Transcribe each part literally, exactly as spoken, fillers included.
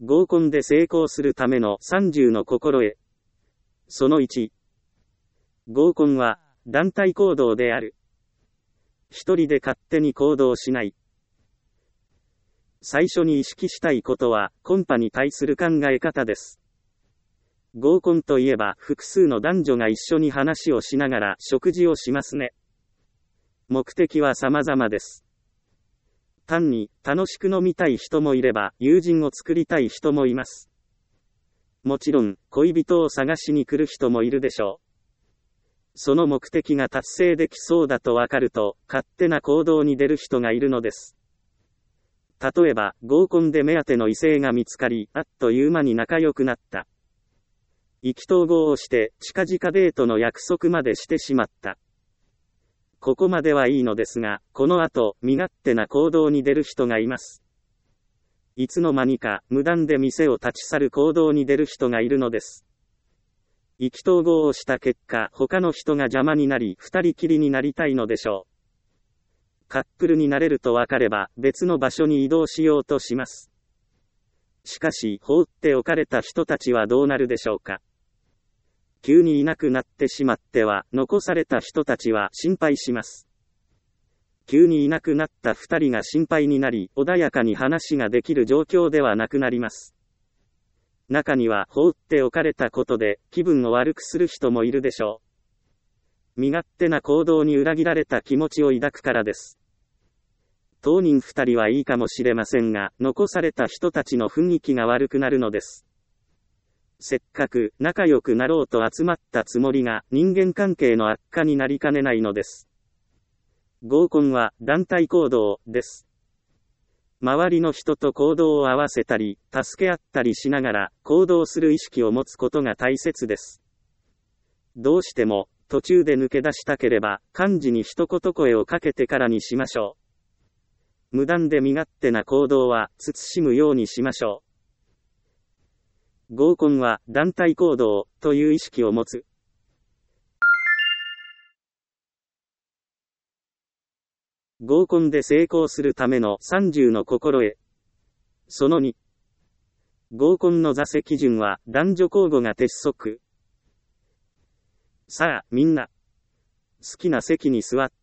合コンで成功するためのさんじゅうの心得。そのいち。合コンは団体行動である。一人で勝手に行動しない。最初に意識したいことはコンパに対する考え方です。合コンといえば複数の男女が一緒に話をしながら食事をしますね。目的は様々です。単に楽しく飲みたい人もいれば友人を作りたい人もいます。もちろん恋人を探しに来る人もいるでしょう。その目的が達成できそうだとわかると勝手な行動に出る人がいるのです。例えば合コンで目当ての異性が見つかり、あっという間に仲良くなった。意気投合をして近々デートの約束までしてしまった。ここまではいいのですが、この後、身勝手な行動に出る人がいます。いつの間にか、無断で店を立ち去る行動に出る人がいるのです。意気投合をした結果、他の人が邪魔になり、二人きりになりたいのでしょう。カップルになれると分かれば、別の場所に移動しようとします。しかし、放っておかれた人たちはどうなるでしょうか。急にいなくなってしまっては、残された人たちは心配します。急にいなくなった二人が心配になり、穏やかに話ができる状況ではなくなります。中には放っておかれたことで気分を悪くする人もいるでしょう。身勝手な行動に裏切られた気持ちを抱くからです。当人二人はいいかもしれませんが、残された人たちの雰囲気が悪くなるのです。せっかく仲良くなろうと集まったつもりが人間関係の悪化になりかねないのです。合コンは団体行動です。周りの人と行動を合わせたり、助け合ったりしながら行動する意識を持つことが大切です。どうしても途中で抜け出したければ幹事に一言声をかけてからにしましょう。無断で身勝手な行動は慎むようにしましょう。合コンは団体行動という意識を持つ。合コンで成功するためのさんじゅうの心得。そのに。合コンの座席順は男女交互が鉄則。さあ、みんな。好きな席に座って。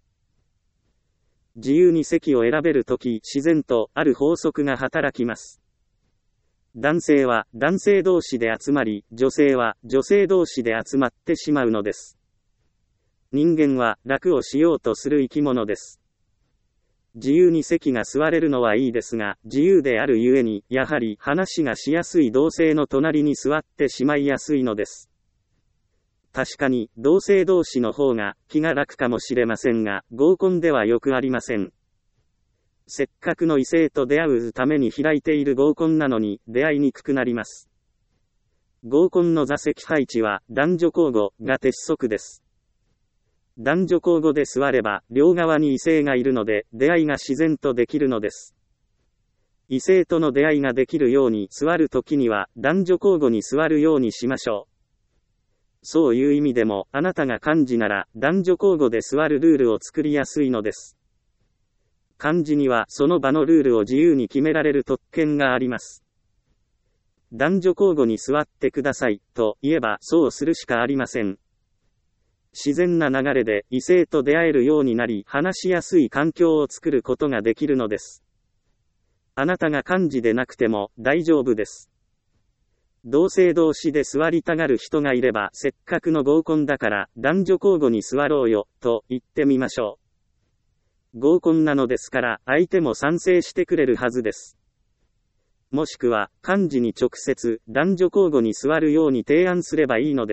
自由に席を選べるとき、自然とある法則が働きます。男性は男性同士で集まり、女性は女性同士で集まってしまうのです。人間は楽をしようとする生き物です。自由に席が座れるのはいいですが、自由であるゆえに、やはり話がしやすい同性の隣に座ってしまいやすいのです。確かに、同性同士の方が気が楽かもしれませんが、合コンではよくありません。せっかくの異性と出会うために開いている合コンなのに、出会いにくくなります。合コンの座席配置は、男女交互が鉄則です。男女交互で座れば、両側に異性がいるので、出会いが自然とできるのです。異性との出会いができるように座るときには、男女交互に座るようにしましょう。そういう意味でも、あなたが幹事なら、男女交互で座るルールを作りやすいのです。幹事には、その場のルールを自由に決められる特権があります。男女交互に座ってください、と言えば、そうするしかありません。自然な流れで異性と出会えるようになり、話しやすい環境を作ることができるのです。あなたが幹事でなくても大丈夫です。同性同士で座りたがる人がいれば、せっかくの合コンだから男女交互に座ろうよ、と言ってみましょう。合コンなのですから、相手も賛成してくれるはずです。もしくは、幹事に直接男女交互に座るように提案すればいいのです。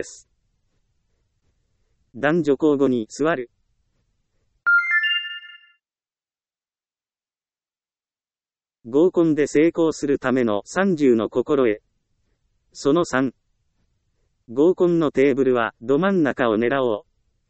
男女交互に座る。合コンで成功するためのさんじゅうの心得。そのさん。合コンのテーブルはど真ん中を狙おう。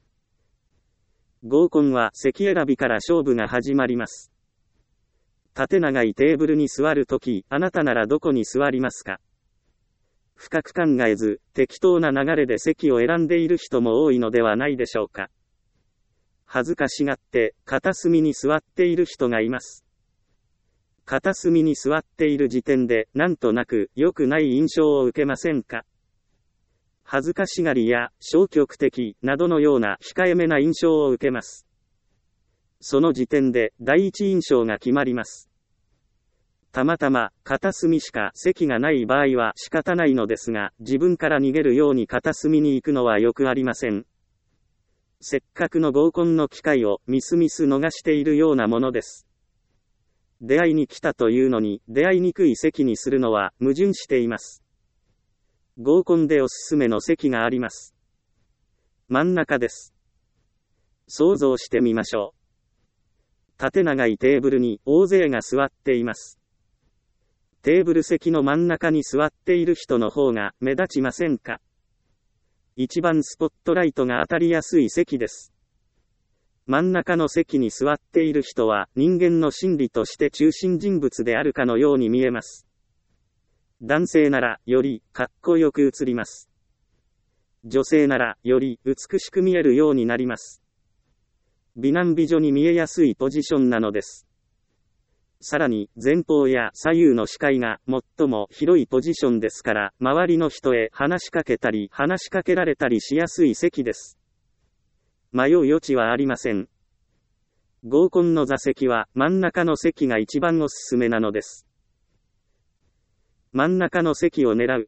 合コンは席選びから勝負が始まります。縦長いテーブルに座るとき、あなたならどこに座りますか？深く考えず、適当な流れで席を選んでいる人も多いのではないでしょうか。恥ずかしがって、片隅に座っている人がいます。 片隅に座っている時点でなんとなく良くない印象を受けませんか？恥ずかしがりや消極的などのような控えめな印象を受けます。その時点で第一印象が決まります。たまたま片隅しか席がない場合は仕方ないのですが、自分から逃げるように片隅に行くのはよくありません。せっかくの合コンの機会をみすみす逃しているようなものです。出会いに来たというのに出会いにくい席にするのは矛盾しています。合コンでおすすめの席があります。真ん中です。想像してみましょう。縦長いテーブルに大勢が座っています。テーブル席の真ん中に座っている人の方が目立ちませんか？一番スポットライトが当たりやすい席です。真ん中の席に座っている人は人間の心理として中心人物であるかのように見えます。男性ならよりかっこよく映ります。女性ならより美しく見えるようになります。美男美女に見えやすいポジションなのです。さらに前方や左右の視界が最も広いポジションですから、周りの人へ話しかけたり話しかけられたりしやすい席です。迷う余地はありません。合コンの座席は真ん中の席が一番おすすめなのです。真ん中の席を狙う。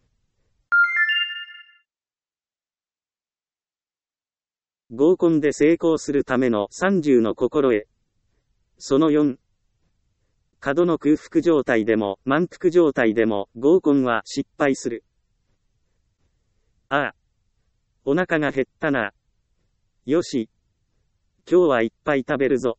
合コンで成功するためのさんじゅうの心得。そのよん。過度の空腹状態でも満腹状態でも合コンは失敗する。ああ、お腹が減ったな。よし、今日はいっぱい食べるぞ。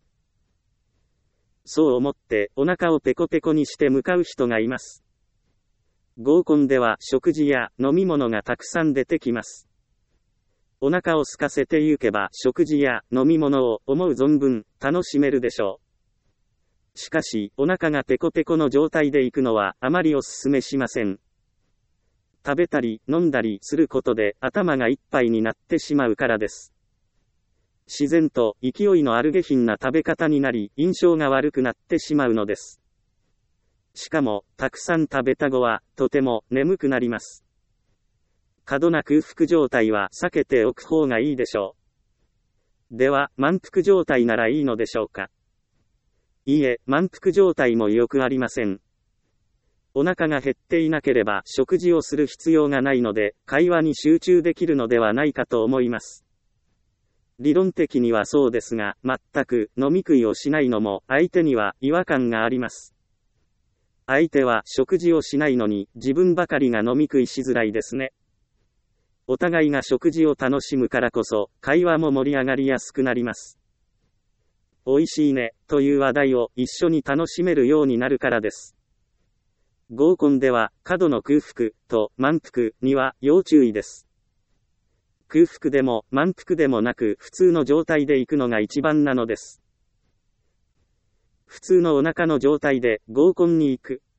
そう思ってお腹をペコペコにして向かう人がいます。合コンでは食事や飲み物がたくさん出てきます。お腹を空かせて行けば食事や飲み物を思う存分楽しめるでしょう。しかし、お腹がペコペコの状態で行くのはあまりお勧めしません。食べたり飲んだりすることで頭がいっぱいになってしまうからです。自然と勢いのある下品な食べ方になり、印象が悪くなってしまうのです。しかも、たくさん食べた後は、とても眠くなります。過度な空腹状態は避けておく方がいいでしょう。では、満腹状態ならいいのでしょうか。いいえ、満腹状態もよくありません。お腹が減っていなければ食事をする必要がないので、会話に集中できるのではないかと思います。理論的にはそうですが、全く飲み食いをしないのも相手には違和感があります。相手は食事をしないのに自分ばかりが飲み食いしづらいですね。お互いが食事を楽しむからこそ、会話も盛り上がりやすくなります。おいしいね、という話題を一緒に楽しめるようになるからです。合コンでは、過度の空腹と満腹には要注意です。空腹でも満腹でもなく普通の状態で行くのが一番なのです。普通のお腹の状態で合コンに行く。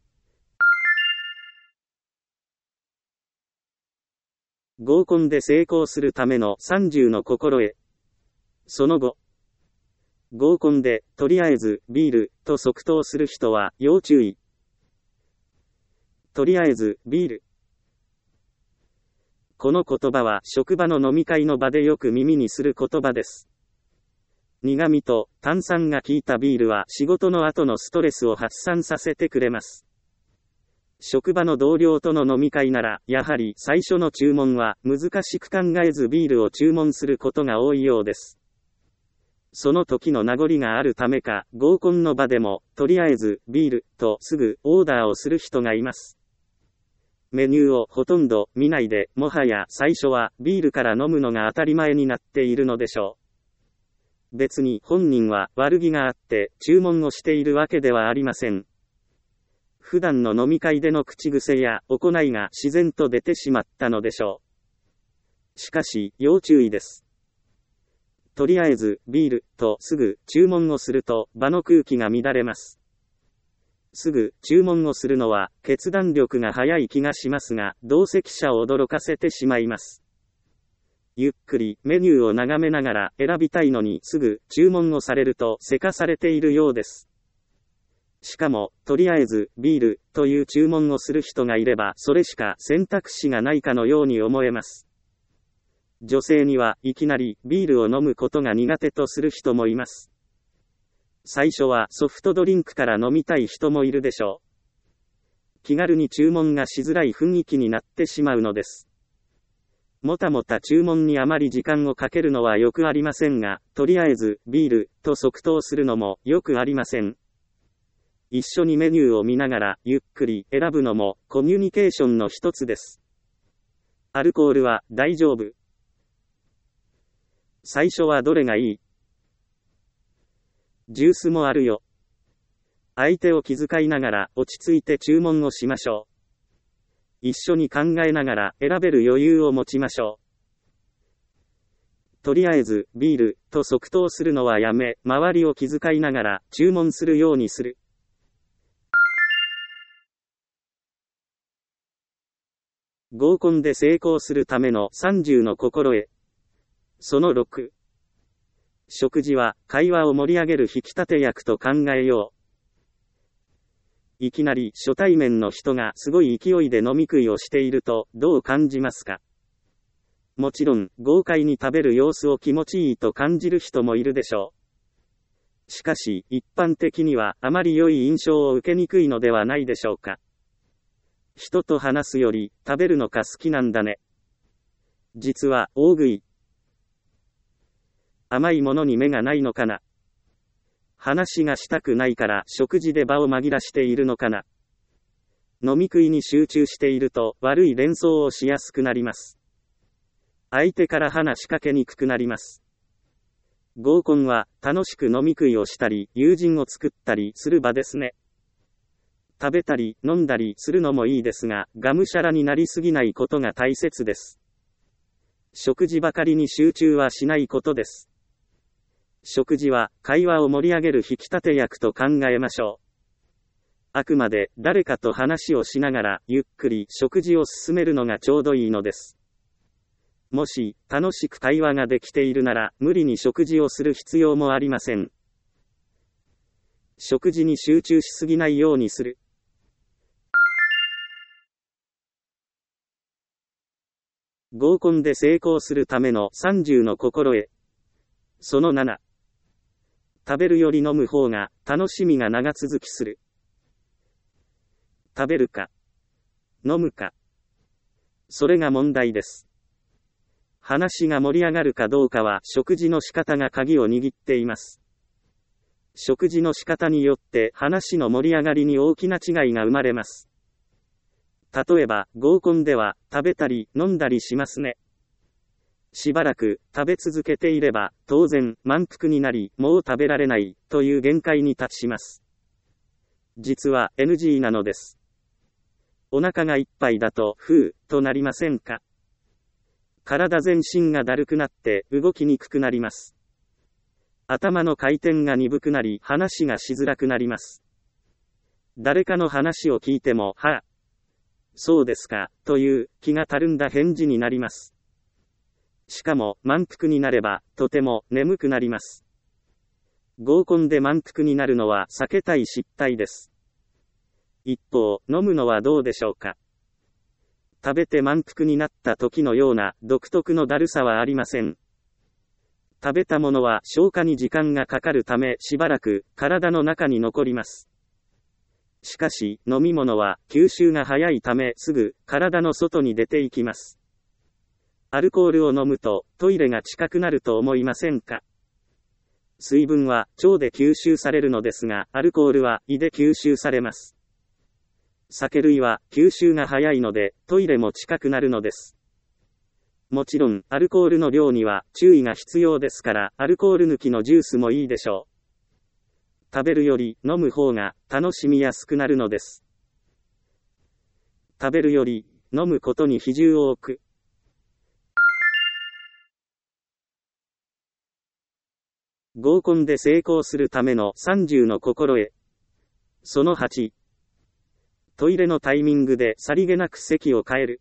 合コンで成功するためのさんじゅうの心得。その後、合コンでとりあえずビールと即答する人は要注意。とりあえずビール。この言葉は職場の飲み会の場でよく耳にする言葉です。苦味と炭酸が効いたビールは仕事の後のストレスを発散させてくれます。職場の同僚との飲み会なら、やはり最初の注文は難しく考えずビールを注文することが多いようです。その時の名残があるためか、合コンの場でも、とりあえずビールとすぐオーダーをする人がいます。メニューをほとんど見ないで、もはや最初はビールから飲むのが当たり前になっているのでしょう。別に本人は悪気があって注文をしているわけではありません。普段の飲み会での口癖や行いが自然と出てしまったのでしょう。しかし、要注意です。とりあえずビールとすぐ注文をすると場の空気が乱れます。すぐ注文をするのは決断力が早い気がしますが、同席者を驚かせてしまいます。ゆっくりメニューを眺めながら選びたいのにすぐ注文をされるとせかされているようです。 しかも、とりあえず、ビール、という注文をする人がいれば、それしか選択肢がないかのように思えます。女性にはいきなり、ビールを飲むことが苦手とする人もいます。最初はソフトドリンクから飲みたい人もいるでしょう。気軽に注文がしづらい雰囲気になってしまうのです。もたもた注文にあまり時間をかけるのはよくありませんが、とりあえず、ビール、と即答するのもよくありません。一緒にメニューを見ながら、ゆっくり選ぶのも、コミュニケーションの一つです。アルコールは、大丈夫。最初はどれがいい？ジュースもあるよ。相手を気遣いながら、落ち着いて注文をしましょう。一緒に考えながら選べる余裕を持ちましょう。とりあえず、ビール、と即答するのはやめ、周りを気遣いながら注文するようにする。合コンで成功するためのさんじゅうの心得。そのろく。食事は会話を盛り上げる引き立て役と考えよう。いきなり初対面の人がすごい勢いで飲み食いをしているとどう感じますか？もちろん豪快に食べる様子を気持ちいいと感じる人もいるでしょう。しかし一般的にはあまり良い印象を受けにくいのではないでしょうか。人と話すより食べるのか好きなんだね。実は大食い。甘いものに目がないのかな。話がしたくないから食事で場を紛らしているのかな。飲み食いに集中していると悪い連想をしやすくなります。相手から話しかけにくくなります。合コンは楽しく飲み食いをしたり友人を作ったりする場ですね。食べたり飲んだりするのもいいですが、がむしゃらになりすぎないことが大切です。食事ばかりに集中はしないことです。食事は会話を盛り上げる引き立て役と考えましょう。あくまで誰かと話をしながらゆっくり食事を進めるのがちょうどいいのです。もし楽しく会話ができているなら無理に食事をする必要もありません。食事に集中しすぎないようにする。合コンで成功するためのさんじゅうの心得。そのなな。食べるより飲む方が楽しみが長続きする。食べるか飲むか、それが問題です。話が盛り上がるかどうかは食事の仕方が鍵を握っています。食事の仕方によって話の盛り上がりに大きな違いが生まれます。例えば合コンでは食べたり飲んだりしますね。しばらく食べ続けていれば当然満腹になりもう食べられないという限界に達します。実は エヌジー なのです。お腹がいっぱいだとふうとなりませんか？体全身がだるくなって動きにくくなります。頭の回転が鈍くなり話がしづらくなります。誰かの話を聞いてもはあ、そうですかという気がたるんだ返事になります。しかも満腹になればとても眠くなります。合コンで満腹になるのは避けたい失態です。一方、飲むのはどうでしょうか。食べて満腹になった時のような独特のだるさはありません。食べたものは消化に時間がかかるためしばらく体の中に残ります。しかし飲み物は吸収が早いためすぐ体の外に出ていきます。アルコールを飲むとトイレが近くなると思いませんか？水分は腸で吸収されるのですが、アルコールは胃で吸収されます。酒類は吸収が早いのでトイレも近くなるのです。もちろんアルコールの量には注意が必要ですから、アルコール抜きのジュースもいいでしょう。食べるより飲む方が楽しみやすくなるのです。食べるより飲むことに比重を置く。合コンで成功するためのさんじゅうの心得。そのはち。トイレのタイミングでさりげなく席を変える。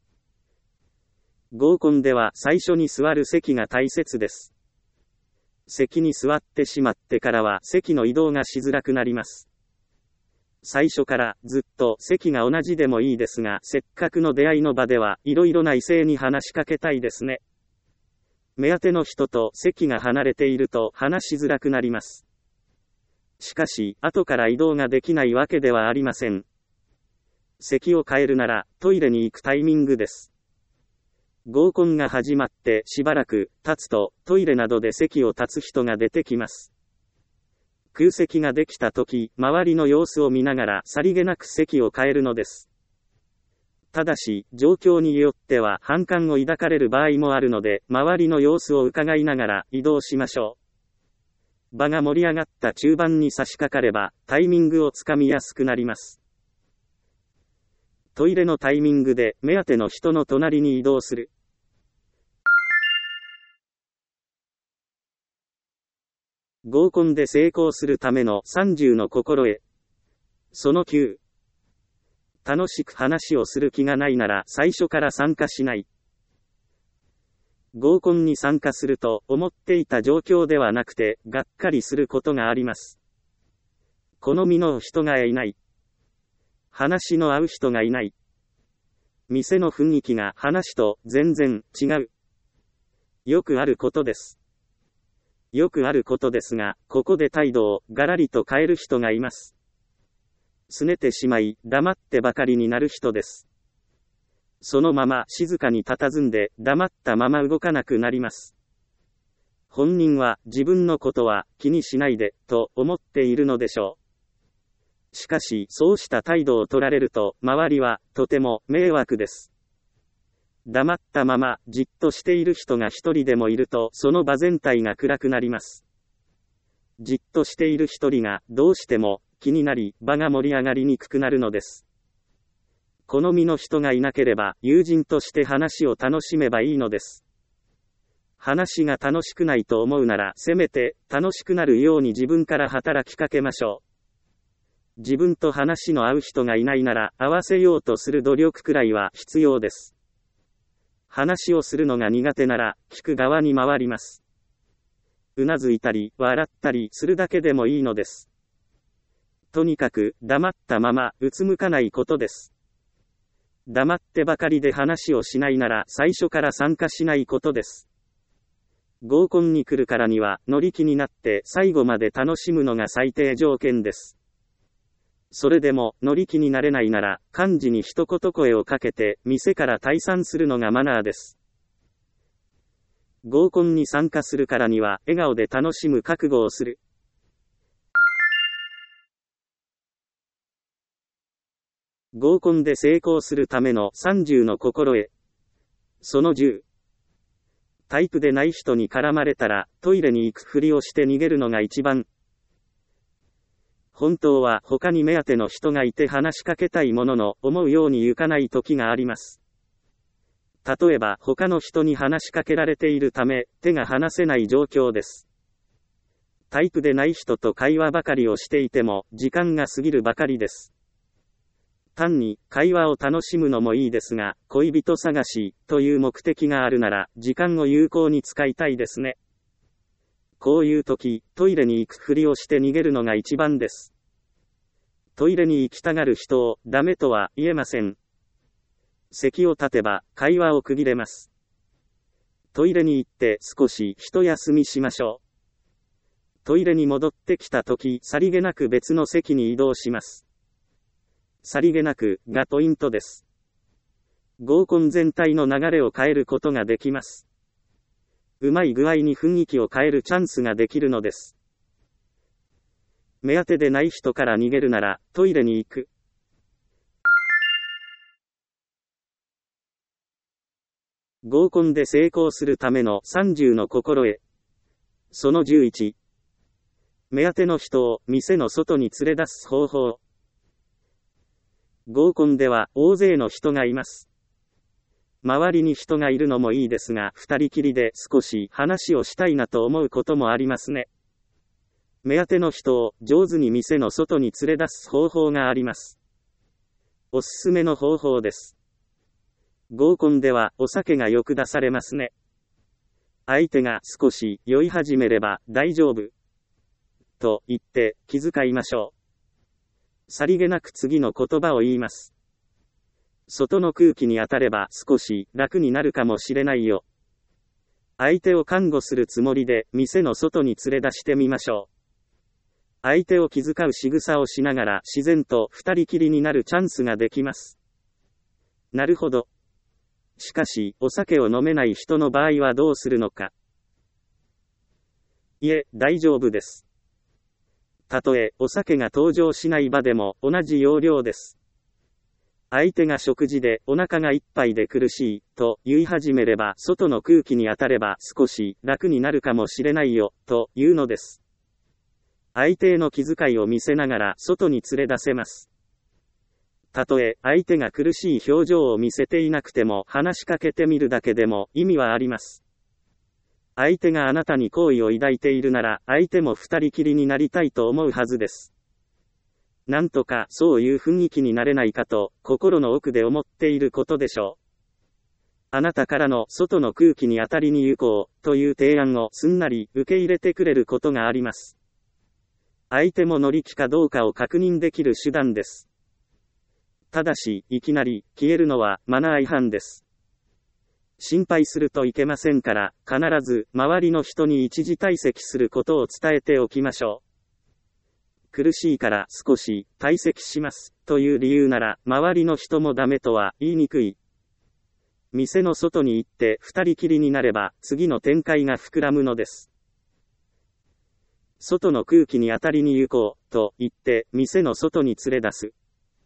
合コンでは最初に座る席が大切です。席に座ってしまってからは席の移動がしづらくなります。 最初からずっと席が同じでもいいですが、せっかくの出会いの場ではいろいろな異性に話しかけたいですね。目当ての人と席が離れていると話しづらくなります。しかし、後から移動ができないわけではありません。席を変えるなら、トイレに行くタイミングです。合コンが始まってしばらく経つと、トイレなどで席を立つ人が出てきます。空席ができたとき、周りの様子を見ながらさりげなく席を変えるのです。ただし、状況によっては反感を抱かれる場合もあるので、周りの様子を伺いながら移動しましょう。場が盛り上がった中盤に差し掛かれば、タイミングをつかみやすくなります。トイレのタイミングで目当ての人の隣に移動する。合コンで成功するためのさんじゅうの心得。そのきゅう。楽しく話をする気がないなら最初から参加しない。合コンに参加すると思っていた状況ではなくて、がっかりすることがあります。好みの人がいない。話の合う人がいない。店の雰囲気が話と全然違う。よくあることです。よくあることですが、ここで態度をガラリと変える人がいます。拗ねてしまい、黙ってばかりになる人です。そのまま静かに佇んで、黙ったまま動かなくなります。本人は自分のことは気にしないで、と思っているのでしょう。しかし、そうした態度を取られると、周りはとても迷惑です。黙ったままじっとしている人が一人でもいると、その場全体が暗くなります。じっとしている一人がどうしても気になり、場が盛り上がりにくくなるのです。好みの人がいなければ、友人として話を楽しめばいいのです。話が楽しくないと思うなら、せめて楽しくなるように自分から働きかけましょう。自分と話の合う人がいないなら、合わせようとする努力くらいは必要です。話をするのが苦手なら、聞く側に回ります。うなずいたり、笑ったりするだけでもいいのです。とにかく、黙ったまま、うつむかないことです。黙ってばかりで話をしないなら、最初から参加しないことです。合コンに来るからには、乗り気になって、最後まで楽しむのが最低条件です。それでも、乗り気になれないなら、幹事に一言声をかけて、店から退散するのがマナーです。合コンに参加するからには、笑顔で楽しむ覚悟をする。合コンで成功するためのさんじゅうの心得。そのじゅう。タイプでない人に絡まれたら、トイレに行くふりをして逃げるのが一番。本当は他に目当ての人がいて話しかけたいものの、思うように行かない時があります。例えば他の人に話しかけられているため、手が離せない状況です。タイプでない人と会話ばかりをしていても、時間が過ぎるばかりです。単に会話を楽しむのもいいですが、恋人探しという目的があるなら、時間を有効に使いたいですね。こういう時、トイレに行くふりをして逃げるのが一番です。トイレに行きたがる人をダメとは言えません。席を立てば会話を区切れます。トイレに行って少し一休みしましょう。トイレに戻ってきた時、さりげなく別の席に移動します。さりげなくがポイントです。合コン全体の流れを変えることができます。うまい具合に雰囲気を変えるチャンスができるのです。目当てでない人から逃げるなら、トイレに行く。合コンで成功するためのさんじゅうの心得。そのじゅういち。目当ての人を店の外に連れ出す方法。合コンでは大勢の人がいます。周りに人がいるのもいいですが、二人きりで少し話をしたいなと思うこともありますね。目当ての人を上手に店の外に連れ出す方法があります。おすすめの方法です。合コンではお酒がよく出されますね。相手が少し酔い始めれば大丈夫と言って気遣いましょさりげなく次の言葉を言います。外の空気に当たれば少し楽になるかもしれないよ。相手を看護するつもりで店の外に連れ出してみましょう。相手を気遣う仕草をしながら自然と二人きりになるチャンスができます。なるほど。しかし、お酒を飲めない人の場合はどうするのか。いえ、大丈夫です。たとえお酒が登場しない場でも同じ要領です。相手が食事でお腹がいっぱいで苦しいと言い始めれば外の空気に当たれば少し楽になるかもしれないよというのです。相手への気遣いを見せながら外に連れ出せます。たとえ相手が苦しい表情を見せていなくても話しかけてみるだけでも意味はあります。相手があなたに好意を抱いているなら相手も二人きりになりたいと思うはずです。なんとかそういう雰囲気になれないかと心の奥で思っていることでしょう。あなたからの外の空気に当たりに行こうという提案をすんなり受け入れてくれることがあります。相手も乗り気かどうかを確認できる手段です。ただし、いきなり消えるのはマナー違反です。心配するといけませんから、必ず周りの人に一時退席することを伝えておきましょう。苦しいから少し退席しますという理由なら周りの人もダメとは言いにくい。店の外に行って二人きりになれば次の展開が膨らむのです。外の空気に当たりに行こうと言って店の外に連れ出す。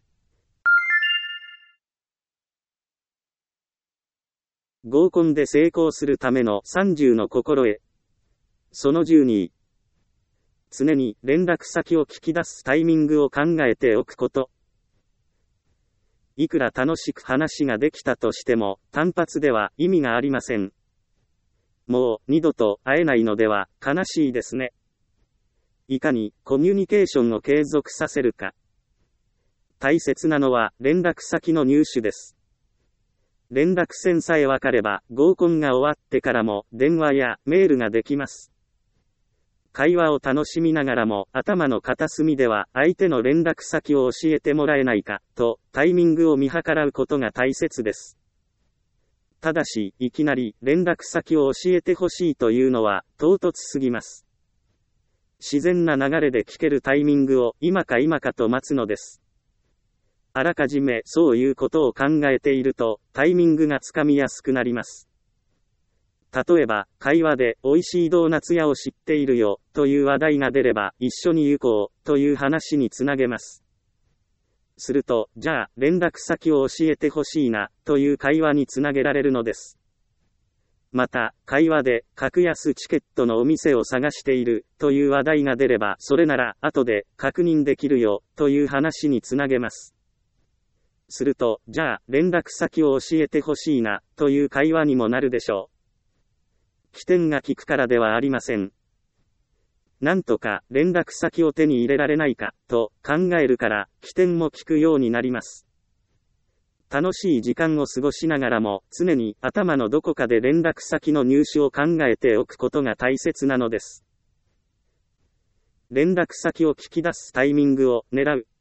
合コンで成功するためのさんじゅうの心得。そのじゅうに。常に連絡先を聞き出すタイミングを考えておくこと。いくら楽しく話ができたとしても、単発では意味がありません。もう二度と会えないのでは悲しいですね。いかにコミュニケーションを継続させるか。大切なのは連絡先の入手です。連絡線さえ分かれば合コンが終わってからも電話やメールができます。会話を楽しみながらも頭の片隅では相手の連絡先を教えてもらえないかとタイミングを見計らうことが大切です。ただし、いきなり連絡先を教えてほしいというのは唐突すぎます。自然な流れで聞けるタイミングを今か今かと待つのです。あらかじめそういうことを考えているとタイミングがつかみやすくなります。例えば、会話で美味しいドーナツ屋を知っているよという話題が出れば一緒に行こうという話につなげます。すると、じゃあ連絡先を教えてほしいなという会話につなげられるのです。また、会話で格安チケットのお店を探しているという話題が出ればそれなら後で確認できるよという話につなげます。すると、じゃあ連絡先を教えてほしいなという会話にもなるでしょう。起点が効くからではありません。なんとか連絡先を手に入れられないかと考えるから起点も効くようになります。楽しい時間を過ごしながらも常に頭のどこかで連絡先の入手を考えておくことが大切なのです。連絡先を聞き出すタイミングを狙う。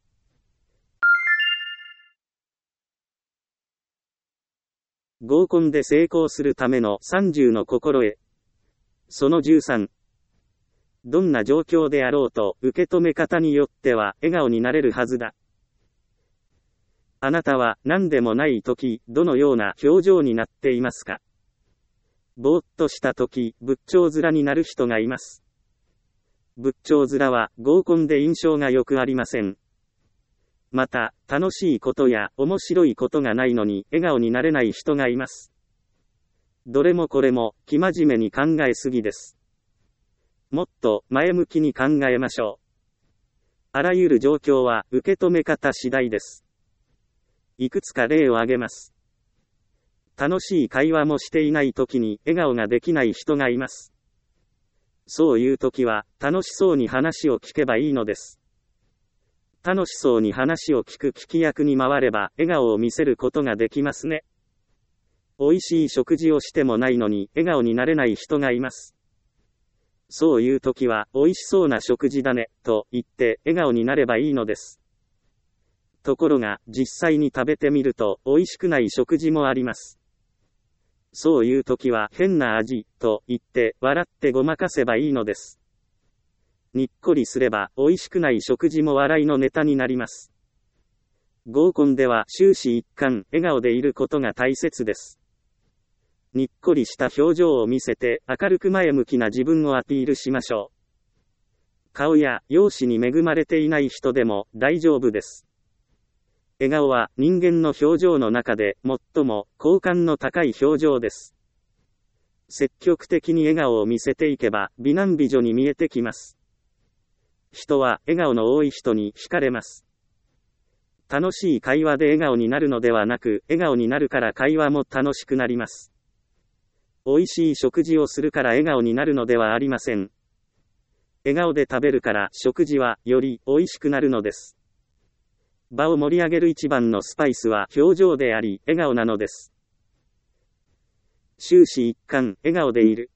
合コンで成功するためのさんじゅうの心得。そのじゅうさん。どんな状況であろうと受け止め方によっては笑顔になれるはずだ。あなたは何でもない時、どのような表情になっていますか？ぼーっとした時、仏頂面になる人がいます。仏頂面は合コンで印象が良くありません。また、楽しいことや面白いことがないのに笑顔になれない人がいます。どれもこれも、生真面目に考えすぎです。もっと前向きに考えましょう。あらゆる状況は受け止め方次第です。いくつか例を挙げます。楽しい会話もしていない時に笑顔ができない人がいます。そういう時は、楽しそうに話を聞けばいいのです。楽しそうに話を聞く聞き役に回れば笑顔を見せることができますね。美味しい食事をしてもないのに笑顔になれない人がいます。そういう時は美味しそうな食事だねと言って笑顔になればいいのです。 ところが、実際に食べてみると、美味しくない食事もあります。そういう時は、変な味、と言って、笑ってごまかせばいいのです。にっこりすれば、美味しくない食事も笑いのネタになります。合コンでは、終始一貫、笑顔でいることが大切です。にっこりした表情を見せて、明るく前向きな自分をアピールしましょう。顔や容姿に恵まれていない人でも大丈夫です。笑顔は人間の表情の中で最も好感の高い表情です。積極的に笑顔を見せていけば美男美女に見えてきます。人は笑顔の多い人に惹かれます。楽しい会話で笑顔になるのではなく、笑顔になるから会話も楽しくなります。美味しい食事をするから笑顔になるのではありません。笑顔で食べるから食事はより美味しくなるのです。場を盛り上げる一番のスパイスは表情であり、笑顔なのです。終始一貫、笑顔でいる。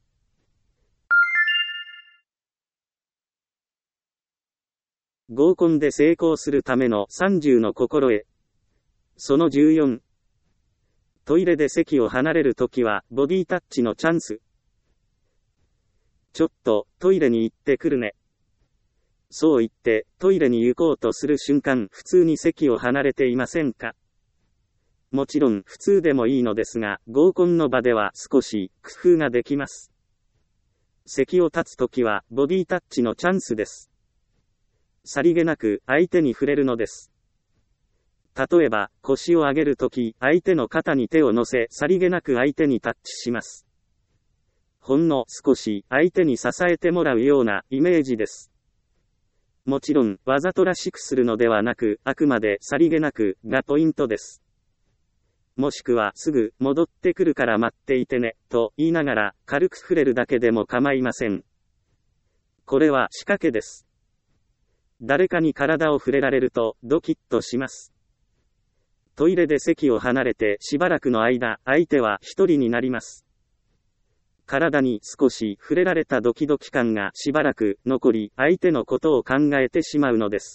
合コンで成功するためのさんじゅうの心得。そのじゅうよん。トイレで席を離れるときは、ボディタッチのチャンス。ちょっと、トイレに行ってくるね。そう言って、トイレに行こうとする瞬間、普通に席を離れていませんか？もちろん、普通でもいいのですが、合コンの場では少し、工夫ができます。席を立つときは、ボディタッチのチャンスです。さりげなく、相手に触れるのです。例えば、腰を上げるとき、相手の肩に手を乗せ、さりげなく相手にタッチします。ほんの少し、相手に支えてもらうようなイメージです。もちろん、わざとらしくするのではなく、あくまでさりげなくがポイントです。もしくは、すぐ戻ってくるから待っていてね、と言いながら、軽く触れるだけでも構いません。これは仕掛けです。誰かに体を触れられると、ドキッとします。トイレで席を離れてしばらくの間、相手は一人になります。体に少し触れられたドキドキ感がしばらく残り、相手のことを考えてしまうのです。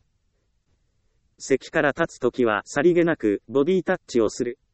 席から立つときはさりげなくボディタッチをする。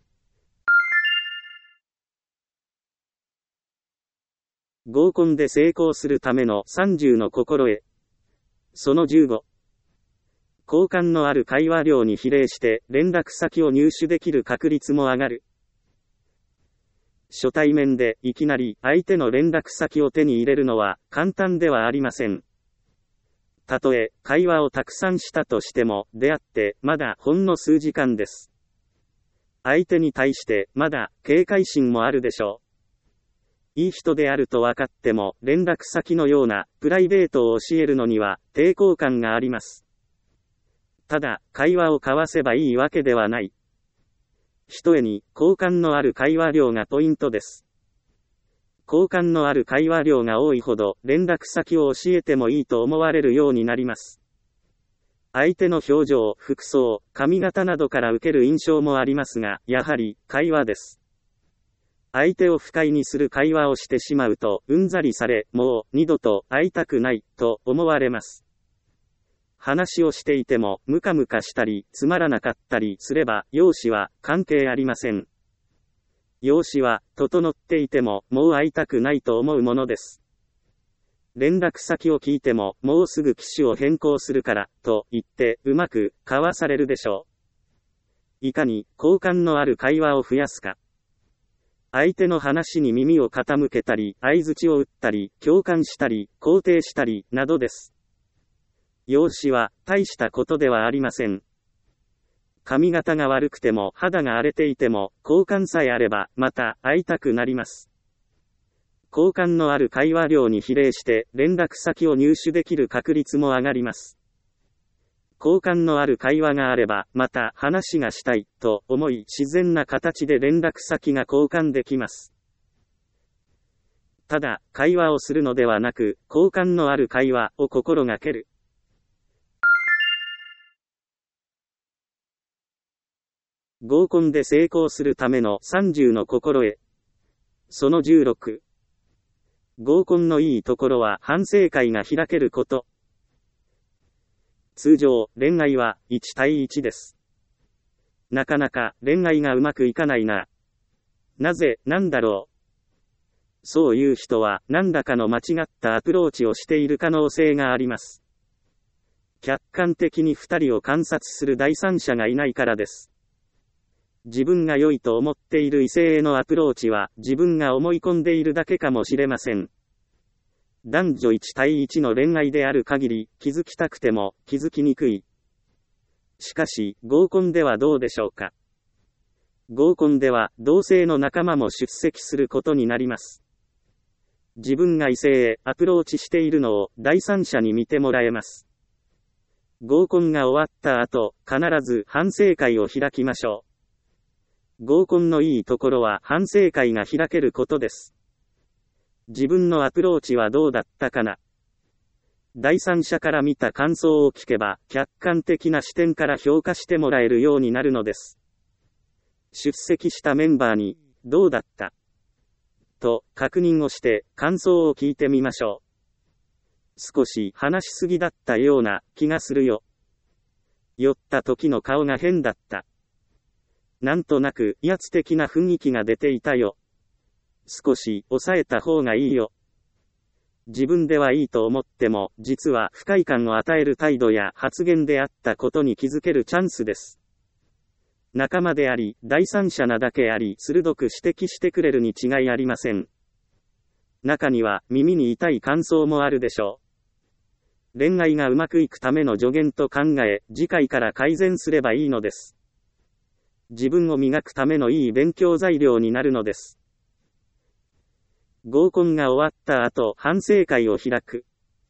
合コンで成功するためのさんじゅうの心得。そのじゅうご。好感のある会話量に比例して連絡先を入手できる確率も上がる。初対面でいきなり相手の連絡先を手に入れるのは簡単ではありません。たとえ会話をたくさんしたとしても出会ってまだほんの数時間です。相手に対してまだ警戒心もあるでしょう。いい人であると分かっても連絡先のようなプライベートを教えるのには抵抗感があります。ただ会話を交わせばいいわけではない。ひとえに、好感のある会話量がポイントです。好感のある会話量が多いほど、連絡先を教えてもいいと思われるようになります。相手の表情、服装、髪型などから受ける印象もありますが、やはり、会話です。相手を不快にする会話をしてしまうと、うんざりされ、もう、二度と会いたくない、と思われます。話をしていても、ムカムカしたり、つまらなかったりすれば、容姿は関係ありません。容姿は、整っていても、もう会いたくないと思うものです。連絡先を聞いても、もうすぐ機種を変更するから、と言って、うまく、交わされるでしょう。いかに、好感のある会話を増やすか。相手の話に耳を傾けたり、相槌を打ったり、共感したり、肯定したり、などです。容姿は大したことではありません。髪型が悪くても肌が荒れていても好感さえあればまた会いたくなります。好感のある会話量に比例して連絡先を入手できる確率も上がります。好感のある会話があればまた話がしたいと思い自然な形で連絡先が交換できます。ただ会話をするのではなく好感のある会話を心がける。合コンで成功するためのさんじゅうの心得。そのじゅうろく。合コンのいいところは反省会が開けること。 通常、恋愛はいち対いちです。なかなか恋愛がうまくいかないな。なぜ、なんだろう。そういう人は何らかの間違ったアプローチをしている可能性があります。客観的に二人を観察する第三者がいないからです。自分が良いと思っている異性へのアプローチは自分が思い込んでいるだけかもしれません。男女いち対いちの恋愛である限り気づきたくても気づきにくい。しかし合コンではどうでしょうか。合コンでは同性の仲間も出席することになります。自分が異性へアプローチしているのを第三者に見てもらえます。合コンが終わった後、必ず反省会を開きましょう。合コンのいいところは反省会が開けることです。自分のアプローチはどうだったかな。第三者から見た感想を聞けば、客観的な視点から評価してもらえるようになるのです。出席したメンバーに、どうだったと確認をして感想を聞いてみましょう。少し話しすぎだったような気がするよ。酔った時の顔が変だった。なんとなく威圧的な雰囲気が出ていたよ。少し抑えた方がいいよ。自分ではいいと思っても、実は不快感を与える態度や発言であったことに気づけるチャンスです。仲間であり、第三者なだけあり、鋭く指摘してくれるに違いありません。中には耳に痛い感想もあるでしょう。恋愛がうまくいくための助言と考え、次回から改善すればいいのです。自分を磨くためのいい勉強材料になるのです。合コンが終わった後、反省会を開く。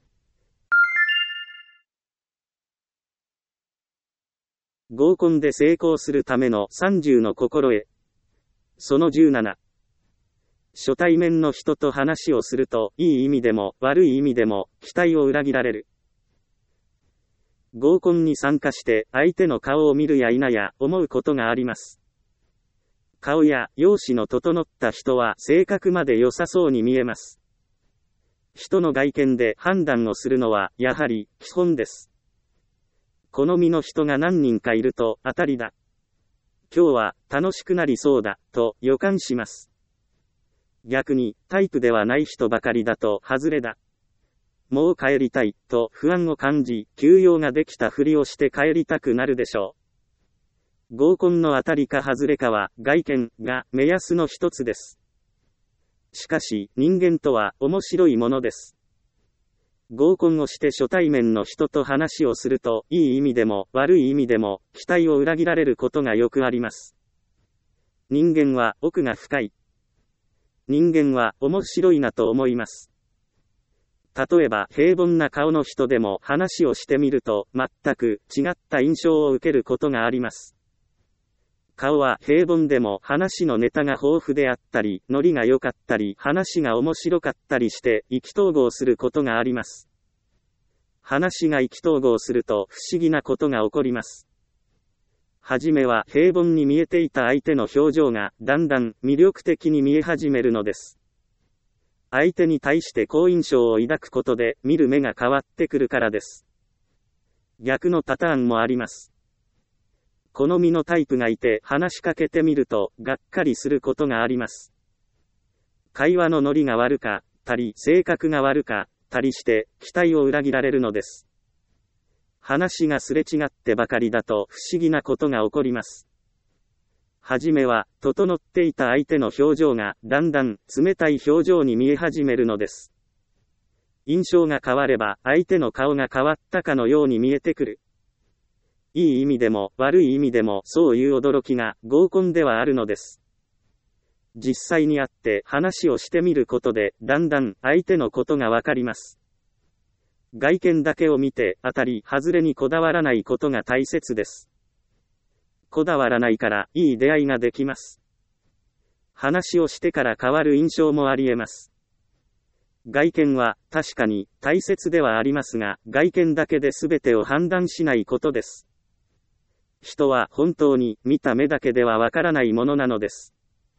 合コンで成功するためのさんじゅうの心得。そのじゅうなな。初対面の人と話をすると、いい意味でも悪い意味でも期待を裏切られる。合コンに参加して相手の顔を見るや否や思うことがあります。顔や容姿の整った人は性格まで良さそうに見えます。人の外見で判断をするのはやはり基本です。好みの人が何人かいると当たりだ。今日は楽しくなりそうだと予感します。逆にタイプではない人ばかりだと外れだ。もう帰りたいと不安を感じ、休養ができたふりをして帰りたくなるでしょう。合コンの当たりか外れかは外見が目安の一つです。しかし人間とは面白いものです。合コンをして初対面の人と話をすると、いい意味でも悪い意味でも期待を裏切られることがよくあります。人間は奥が深い。人間は面白いなと思います。例えば平凡な顔の人でも話をしてみると全く違った印象を受けることがあります。顔は平凡でも話のネタが豊富であったり、ノリが良かったり、話が面白かったりして意気投合することがあります。話が意気投合すると不思議なことが起こります。はじめは平凡に見えていた相手の表情がだんだん魅力的に見え始めるのです。相手に対して好印象を抱くことで見る目が変わってくるからです。逆のパターンもあります。好みのタイプがいて話しかけてみるとがっかりすることがあります。会話のノリが悪かったり性格が悪かったりして期待を裏切られるのです。話がすれ違ってばかりだと不思議なことが起こります。はじめは整っていた相手の表情がだんだん冷たい表情に見え始めるのです。印象が変われば相手の顔が変わったかのように見えてくる。いい意味でも悪い意味でもそういう驚きが合コンではあるのです。実際に会って話をしてみることでだんだん相手のことがわかります。外見だけを見て当たり外れにこだわらないことが大切です。こだわらないからいい出会いができます。話をしてから変わる印象もあり得ます。外見は確かに大切ではありますが、外見だけで全てを判断しないことです。人は本当に見た目だけではわからないものなのです。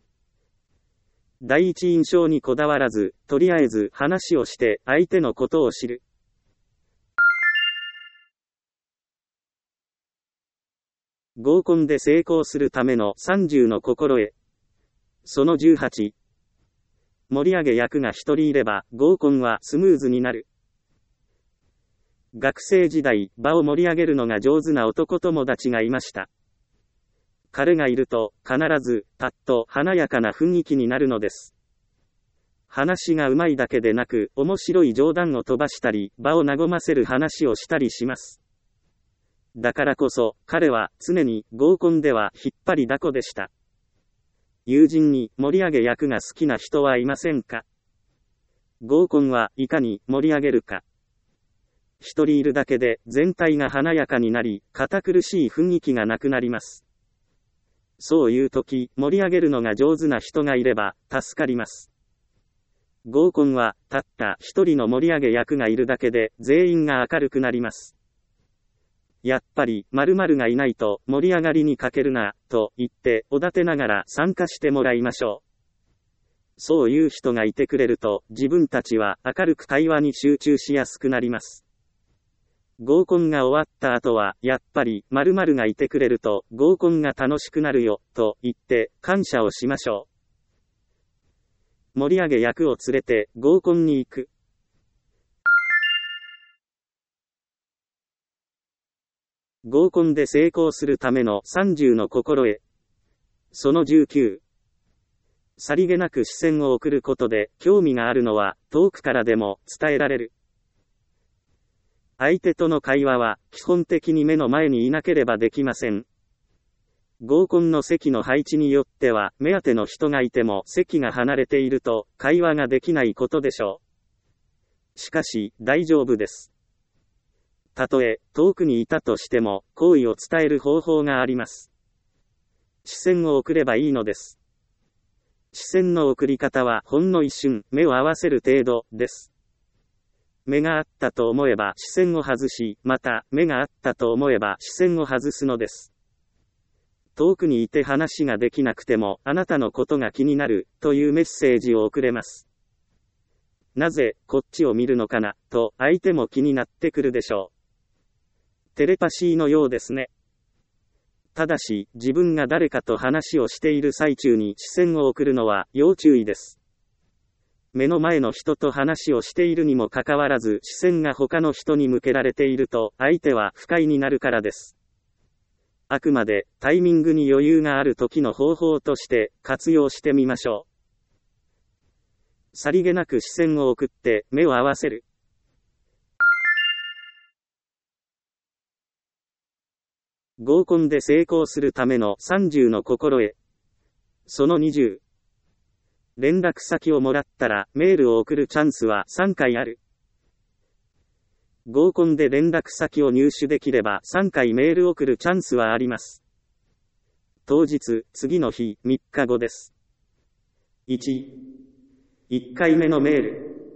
第一印象にこだわらず、とりあえず話をして相手のことを知る。 合コンで成功するためのさんじゅうの心得。そのじゅうはち。盛り上げ役が一人いれば合コンはスムーズになる。学生時代、場を盛り上げるのが上手な男友達がいました。彼がいると、必ず、パッと華やかな雰囲気になるのです。話がうまいだけでなく、面白い冗談を飛ばしたり、場を和ませる話をしたりします。だからこそ、彼は常に合コンでは引っ張りだこでした。友人に盛り上げ役が好きな人はいませんか？合コンはいかに盛り上げるか。一人いるだけで全体が華やかになり、堅苦しい雰囲気がなくなります。そういう時、盛り上げるのが上手な人がいれば、助かります。合コンは、たった一人の盛り上げ役がいるだけで、全員が明るくなります。やっぱり、〇〇がいないと、盛り上がりに欠けるな、と言って、おだてながら参加してもらいましょう。そういう人がいてくれると、自分たちは明るく会話に集中しやすくなります。合コンが終わった後は、やっぱり、〇〇がいてくれると、合コンが楽しくなるよ、と言って、感謝をしましょう。盛り上げ役を連れて、合コンに行く。合コンで成功するためのさんじゅうの心得。そのじゅうきゅう。さりげなく視線を送ることで、興味があるのは、遠くからでも伝えられる。相手との会話は、基本的に目の前にいなければできません。合コンの席の配置によっては、目当ての人がいても席が離れていると、会話ができないことでしょう。しかし、大丈夫です。たとえ、遠くにいたとしても、好意を伝える方法があります。視線を送ればいいのです。視線の送り方は、ほんの一瞬、目を合わせる程度、です。目があったと思えば視線を外し、また、目があったと思えば視線を外すのです。遠くにいて話ができなくても、あなたのことが気になる、というメッセージを送れます。なぜ、こっちを見るのかな、と、相手も気になってくるでしょう。テレパシーのようですね。ただし、自分が誰かと話をしている最中に視線を送るのは、要注意です。目の前の人と話をしているにもかかわらず視線が他の人に向けられていると相手は不快になるからです。あくまでタイミングに余裕がある時の方法として活用してみましょう。さりげなく視線を送って目を合わせる。合コンで成功するためのさんじゅうの心得。そのにじゅう。連絡先をもらったらメールを送るチャンスはさんかいある。合コンで連絡先を入手できればさんかいメールを送るチャンスはあります。当日、次の日、みっかごです。いち、いっかいめのメール。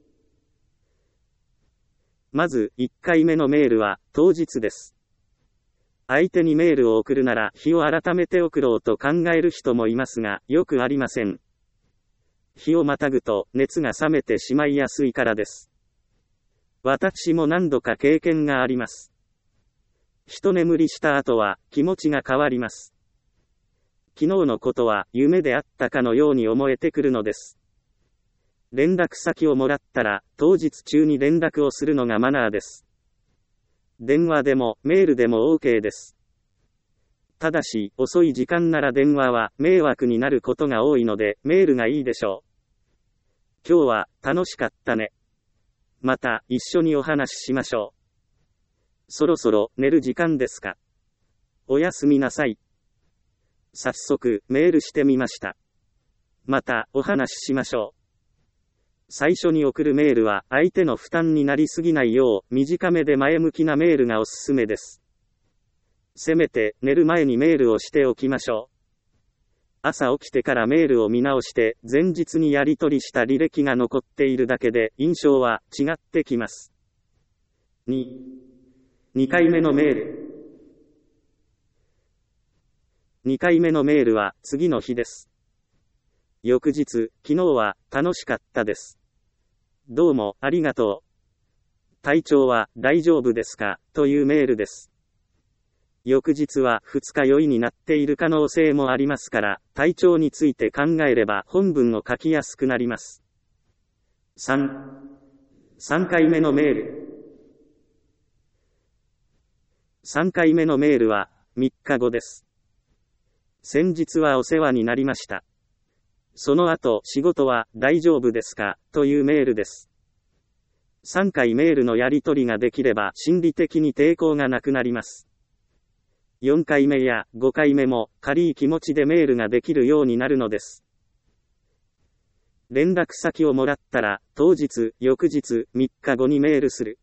まず、いっかいめのメールは当日です。相手にメールを送るなら日を改めて送ろうと考える人もいますが、よくありません。日をまたぐと熱が冷めてしまいやすいからです。私も何度か経験があります。一眠りした後は気持ちが変わります。昨日のことは夢であったかのように思えてくるのです。連絡先をもらったら当日中に連絡をするのがマナーです。電話でもメールでも OK です。ただし、遅い時間なら電話は迷惑になることが多いのでメールがいいでしょう。今日は楽しかったね。また一緒にお話ししましょう。そろそろ寝る時間ですか。おやすみなさい。早速メールしてみました。またお話ししましょう。最初に送るメールは相手の負担になりすぎないよう短めで前向きなメールがおすすめです。せめて寝る前にメールをしておきましょう。朝起きてからメールを見直して前日にやり取りした履歴が残っているだけで印象は違ってきます。に、にかいめのメール。にかいめのメールは次の日です。翌日、昨日は楽しかったです。どうもありがとう。体調は大丈夫ですかというメールです。 翌日は二日酔いになっている可能性もありますから、体調について考えれば本文を書きやすくなります。さん、さんかいめのメール。さんかいめのメールはみっかごです。先日はお世話になりました。その後、仕事は大丈夫ですかというメールです。さんかいメールのやり取りができれば心理的に抵抗がなくなります。よんかいめやごかいめも軽い気持ちでメールができるようになるのです。連絡先をもらったら、当日、翌日、みっかごにメールする。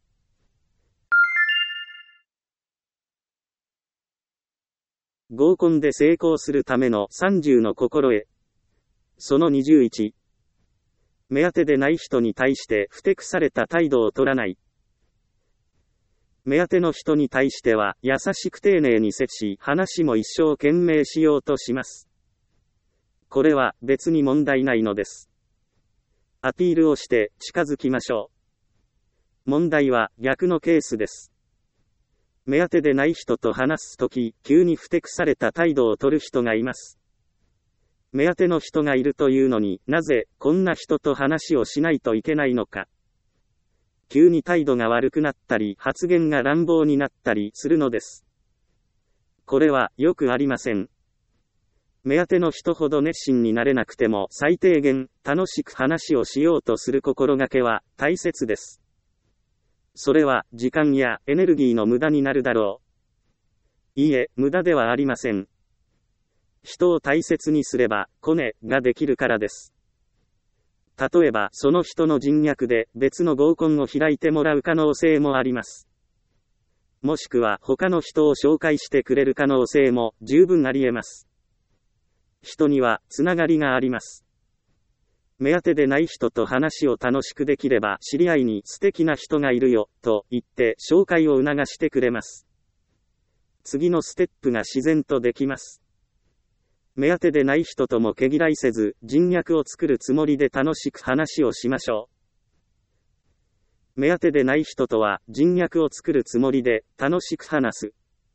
合コンで成功するためのさんじゅうの心得。そのにじゅういち。目当てでない人に対してふてくされた態度を取らない。目当ての人に対しては優しく丁寧に接し、話も一生懸命しようとします。これは別に問題ないのです。アピールをして近づきましょう。問題は逆のケースです。目当てでない人と話すとき、急にふてくされた態度を取る人がいます。目当ての人がいるというのになぜこんな人と話をしないといけないのか。急に態度が悪くなったり発言が乱暴になったりするのです。これはよくありません。目当ての人ほど熱心になれなくても最低限楽しく話をしようとする心がけは大切です。それは時間やエネルギーの無駄になるだろう。いいえ、無駄ではありません。人を大切にすれば、コネができるからです。例えば、その人の人脈で別の合コンを開いてもらう可能性もあります。もしくは他の人を紹介してくれる可能性も十分あり得ます。人にはつながりがあります。目当てでない人と話を楽しくできれば、知り合いに素敵な人がいるよ、と言って紹介を促してくれます。次のステップが自然とできます。目当てでない人とも毛嫌いせず、人脈を作るつもりで楽しく話をしましょう。目当てでない人とは人脈を作るつもりで楽しく話す。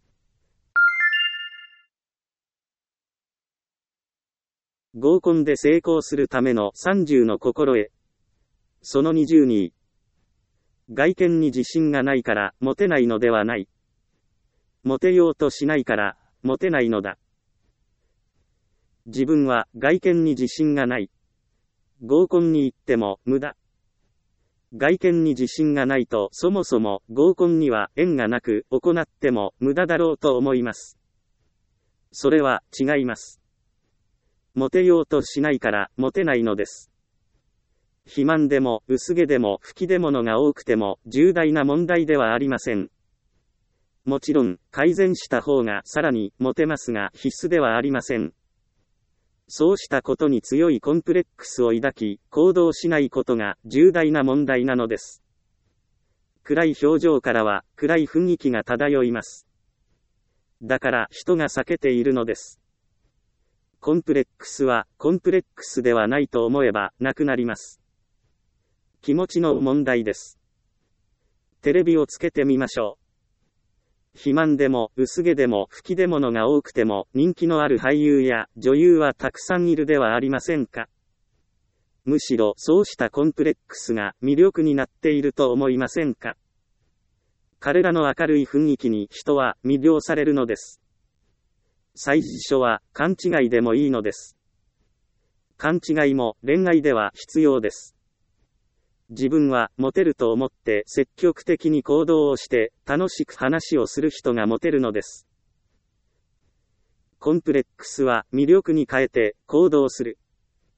合コンで成功するためのさんじゅうの心得。そのにじゅうに。外見に自信がないからモテないのではない。モテようとしないからモテないのだ。自分は外見に自信がない。合コンに行っても無駄。外見に自信がないとそもそも合コンには縁がなく行っても無駄だろうと思います。それは違います。モテようとしないからモテないのです。肥満でも薄毛でも吹き出物が多くても重大な問題ではありません。もちろん改善した方がさらにモテますが必須ではありません。そうしたことに強いコンプレックスを抱き、行動しないことが重大な問題なのです。暗い表情からは暗い雰囲気が漂います。だから人が避けているのです。コンプレックスはコンプレックスではないと思えばなくなります。気持ちの問題です。テレビをつけてみましょう。肥満でも薄毛でも吹き出物が多くても人気のある俳優や女優はたくさんいるではありませんか。むしろそうしたコンプレックスが魅力になっていると思いませんか。彼らの明るい雰囲気に人は魅了されるのです。最初は勘違いでもいいのです。勘違いも恋愛では必要です。自分はモテると思って積極的に行動をして楽しく話をする人がモテるのです。コンプレックスは魅力に変えて行動する。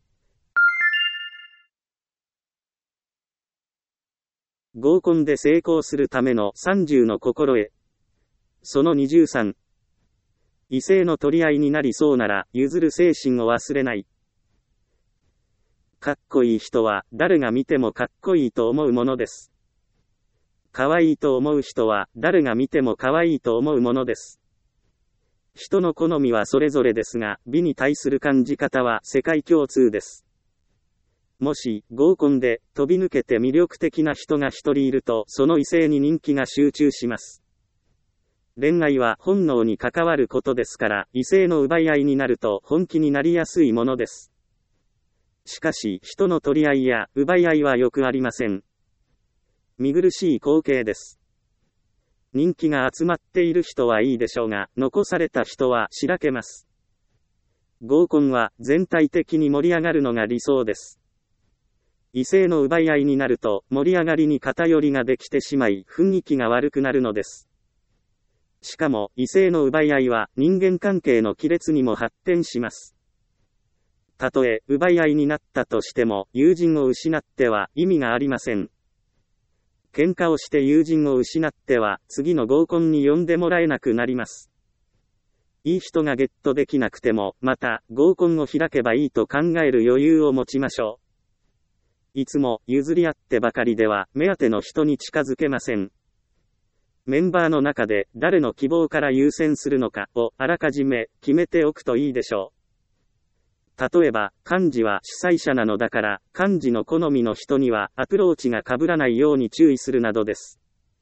合コンで成功するためのさんじゅうの心得。そのにじゅうさん。異性の取り合いになりそうなら譲る精神を忘れない。かっこいい人は誰が見てもかっこいいと思うものです。かわいいと思う人は誰が見てもかわいいと思うものです。人の好みはそれぞれですが、美に対する感じ方は世界共通です。もし合コンで飛び抜けて魅力的な人が一人いると、その異性に人気が集中します。 恋愛は本能に関わることですから、異性の奪い合いになると本気になりやすいものです。しかし、人の取り合いや奪い合いはよくありません。見苦しい光景です。人気が集まっている人はいいでしょうが、残された人はしらけます。合コンは全体的に盛り上がるのが理想です。異性の奪い合いになると盛り上がりに偏りができてしまい、雰囲気が悪くなるのです。しかも、異性の奪い合いは人間関係の亀裂にも発展します。たとえ奪い合いになったとしても、友人を失っては意味がありません。喧嘩をして友人を失っては、次の合コンに呼んでもらえなくなります。いい人がゲットできなくても、また、合コンを開けばいいと考える余裕を持ちましょう。いつも譲り合ってばかりでは、目当ての人に近づけません。メンバーの中で誰の希望から優先するのかをあらかじめ決めておくといいでしょう。例えば、幹事は主催者なのだから、幹事の好みの人にはアプローチが被らないように注意するなどです。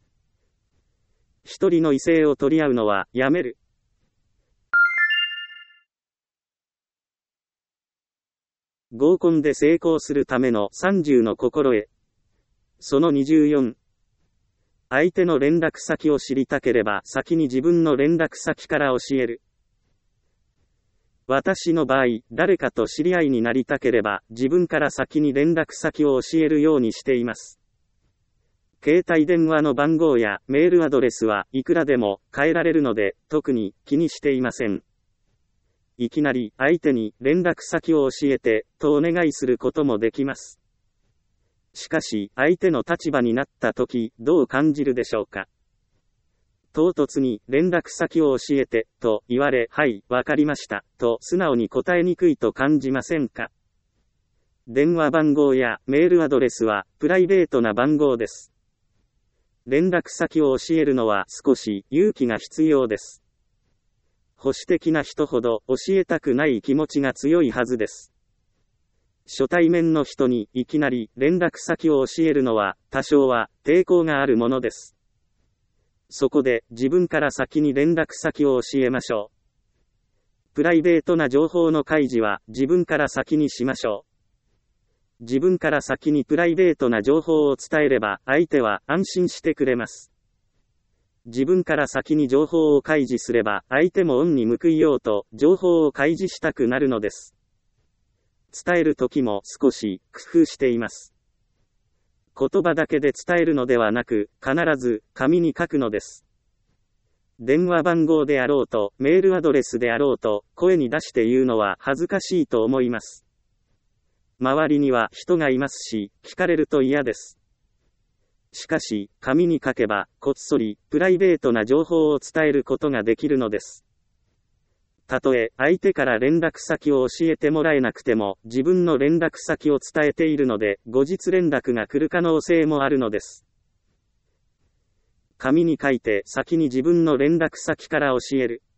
一人の異性を取り合うのはやめる。合コンで成功するためのさんじゅうの心得。そのにじゅうよん。相手の連絡先を知りたければ先に自分の連絡先から教える。私の場合、誰かと知り合いになりたければ自分から先に連絡先を教えるようにしています。携帯電話の番号やメールアドレスはいくらでも変えられるので特に気にしていません。いきなり相手に連絡先を教えてとお願いすることもできます。しかし、相手の立場になったとき、どう感じるでしょうか。唐突に連絡先を教えて、と言われ、はい、わかりました、と素直に答えにくいと感じませんか。電話番号やメールアドレスは、プライベートな番号です。連絡先を教えるのは少し勇気が必要です。保守的な人ほど教えたくない気持ちが強いはずです。初対面の人にいきなり連絡先を教えるのは多少は抵抗があるものです。そこで自分から先に連絡先を教えましょう。プライベートな情報の開示は自分から先にしましょう。自分から先にプライベートな情報を伝えれば相手は安心してくれます。自分から先に情報を開示すれば相手も恩に報いようと情報を開示したくなるのです。伝えるときも少し工夫しています。言葉だけで伝えるのではなく、必ず紙に書くのです。電話番号であろうと、メールアドレスであろうと、声に出して言うのは恥ずかしいと思います。周りには人がいますし、聞かれると嫌です。しかし、紙に書けば、こっそり、プライベートな情報を伝えることができるのです。たとえ、相手から連絡先を教えてもらえなくても、自分の連絡先を伝えているので、後日連絡が来る可能性もあるのです。紙に書いて、先に自分の連絡先から教える。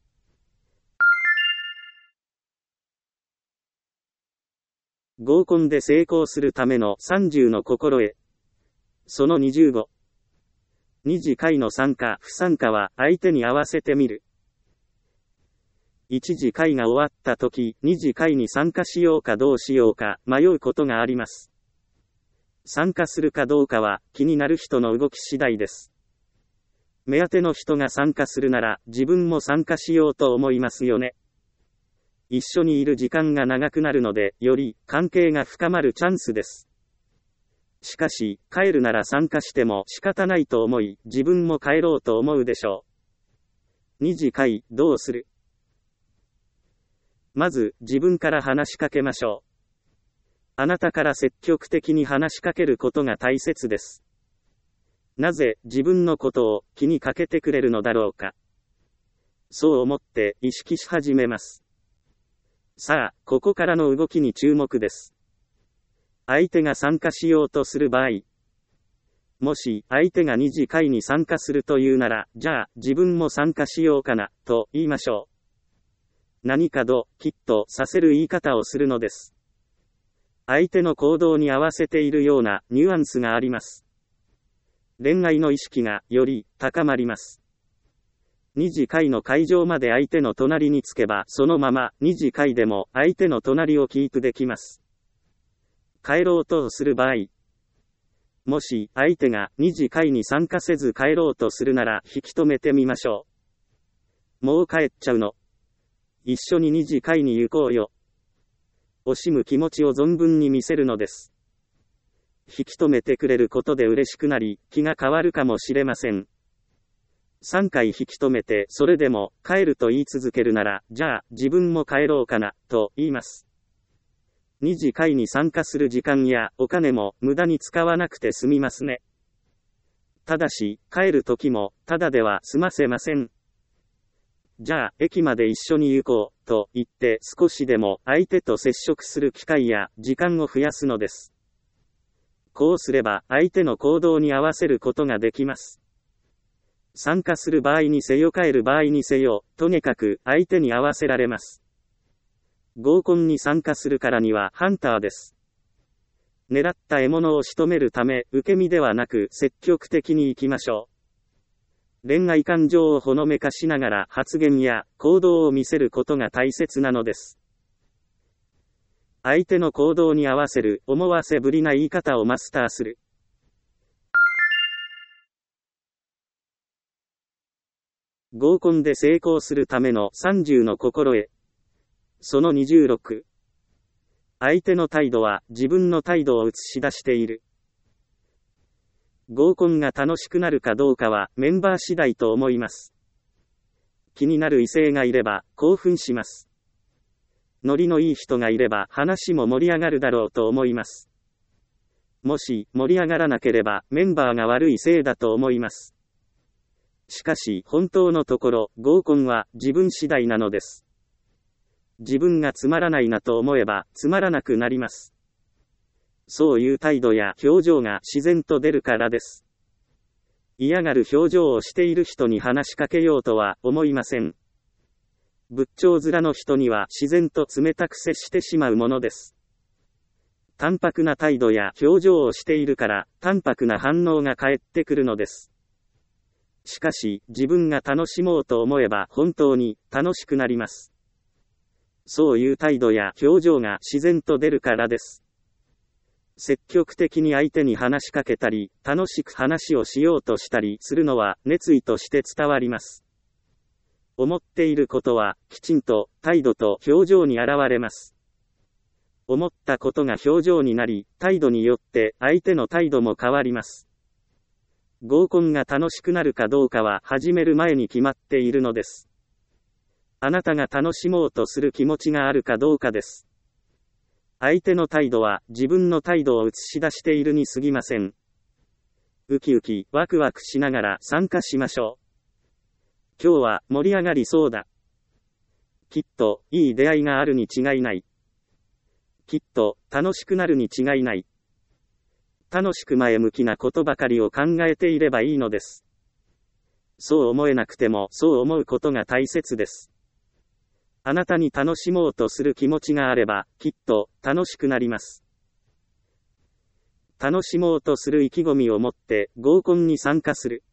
合コンで成功するためのさんじゅうの心得。そのにじゅうご。二次会の参加、不参加は相手に合わせてみる。一次会が終わった時、二次会に参加しようかどうしようか迷うことがあります。参加するかどうかは気になる人の動き次第です。目当ての人が参加するなら自分も参加しようと思いますよね。一緒にいる時間が長くなるので、より関係が深まるチャンスです。しかし、帰るなら参加しても仕方ないと思い、自分も帰ろうと思うでしょう。二次会、どうする？まず、自分から話しかけましょう。あなたから積極的に話しかけることが大切です。なぜ、自分のことを気にかけてくれるのだろうか。そう思って意識し始めます。さあ、ここからの動きに注目です。相手が参加しようとする場合、もし相手が二次会に参加するというなら、じゃあ自分も参加しようかな、と言いましょう。何かドキッとさせる言い方をするのです。相手の行動に合わせているようなニュアンスがあります。恋愛の意識がより高まります。 二次会の会場まで相手の隣につけばそのまま二次会でも相手の隣をキープできます。帰ろうとする場合、もし相手が二次会に参加せず帰ろうとするなら引き止めてみましょう。もう帰っちゃうの？一緒に二次会に行こうよ。惜しむ気持ちを存分に見せるのです。引き止めてくれることで嬉しくなり、気が変わるかもしれません。さんかい引き止めて、それでも帰ると言い続けるなら、じゃあ自分も帰ろうかな、と言います。二次会に参加する時間やお金も無駄に使わなくて済みますね。ただし、帰る時も、ただでは済ませません。じゃあ、駅まで一緒に行こう、と言って少しでも相手と接触する機会や時間を増やすのです。こうすれば相手の行動に合わせることができます。参加する場合にせよ帰る場合にせよ、とにかく相手に合わせられます。合コンに参加するからにはハンターです。狙った獲物を仕留めるため、受け身ではなく積極的に行きましょう。恋愛感情をほのめかしながら発言や行動を見せることが大切なのです。相手の行動に合わせる思わせぶりな言い方をマスターする。合コンで成功するためのさんじゅうの心得。そのにじゅうろく。相手の態度は自分の態度を映し出している。合コンが楽しくなるかどうかはメンバー次第と思います。気になる異性がいれば興奮します。ノリのいい人がいれば話も盛り上がるだろうと思います。もし盛り上がらなければメンバーが悪いせいだと思います。しかし本当のところ合コンは自分次第なのです。自分がつまらないなと思えばつまらなくなります。そういう態度や表情が自然と出るからです。嫌がる表情をしている人に話しかけようとは思いません。仏頂面の人には自然と冷たく接してしまうものです。淡白な態度や表情をしているから淡白な反応が返ってくるのです。しかし自分が楽しもうと思えば本当に楽しくなります。そういう態度や表情が自然と出るからです。積極的に相手に話しかけたり、楽しく話をしようとしたりするのは熱意として伝わります。思っていることはきちんと態度と表情に現れます。思ったことが表情になり、態度によって相手の態度も変わります。合コンが楽しくなるかどうかは始める前に決まっているのです。あなたが楽しもうとする気持ちがあるかどうかです。相手の態度は自分の態度を映し出しているに過ぎません。ウキウキ、ワクワクしながら参加しましょう。今日は盛り上がりそうだ。きっといい出会いがあるに違いない。きっと楽しくなるに違いない。楽しく前向きなことばかりを考えていればいいのです。そう思えなくてもそう思うことが大切です。あなたに楽しもうとする気持ちがあれば、きっと楽しくなります。楽しもうとする意気込みを持って合コンに参加する。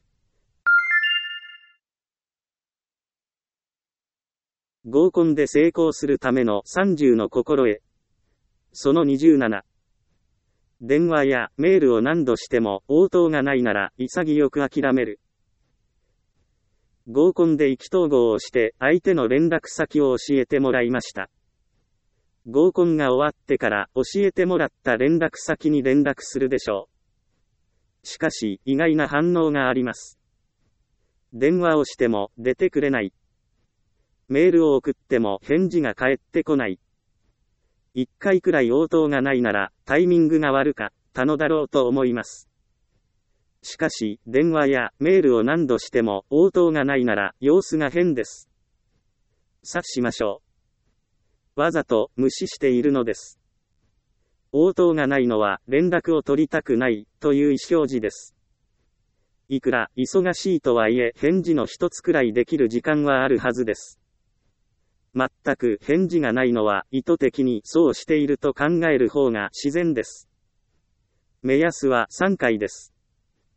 合コンで成功するためのさんじゅうの心得。そのにじゅうなな。電話やメールを何度しても応答がないなら潔く諦める。合コンで意気投合をして相手の連絡先を教えてもらいました。合コンが終わってから教えてもらった連絡先に連絡するでしょう。しかし意外な反応があります。電話をしても出てくれない。メールを送っても返事が返ってこない。一回くらい応答がないならタイミングが悪かったのだろうと思います。しかし、電話やメールを何度しても応答がないなら様子が変です。察しましょう。わざと無視しているのです。応答がないのは連絡を取りたくないという意思表示です。いくら忙しいとはいえ返事の一つくらいできる時間はあるはずです。全く返事がないのは意図的にそうしていると考える方が自然です。目安はさんかいです。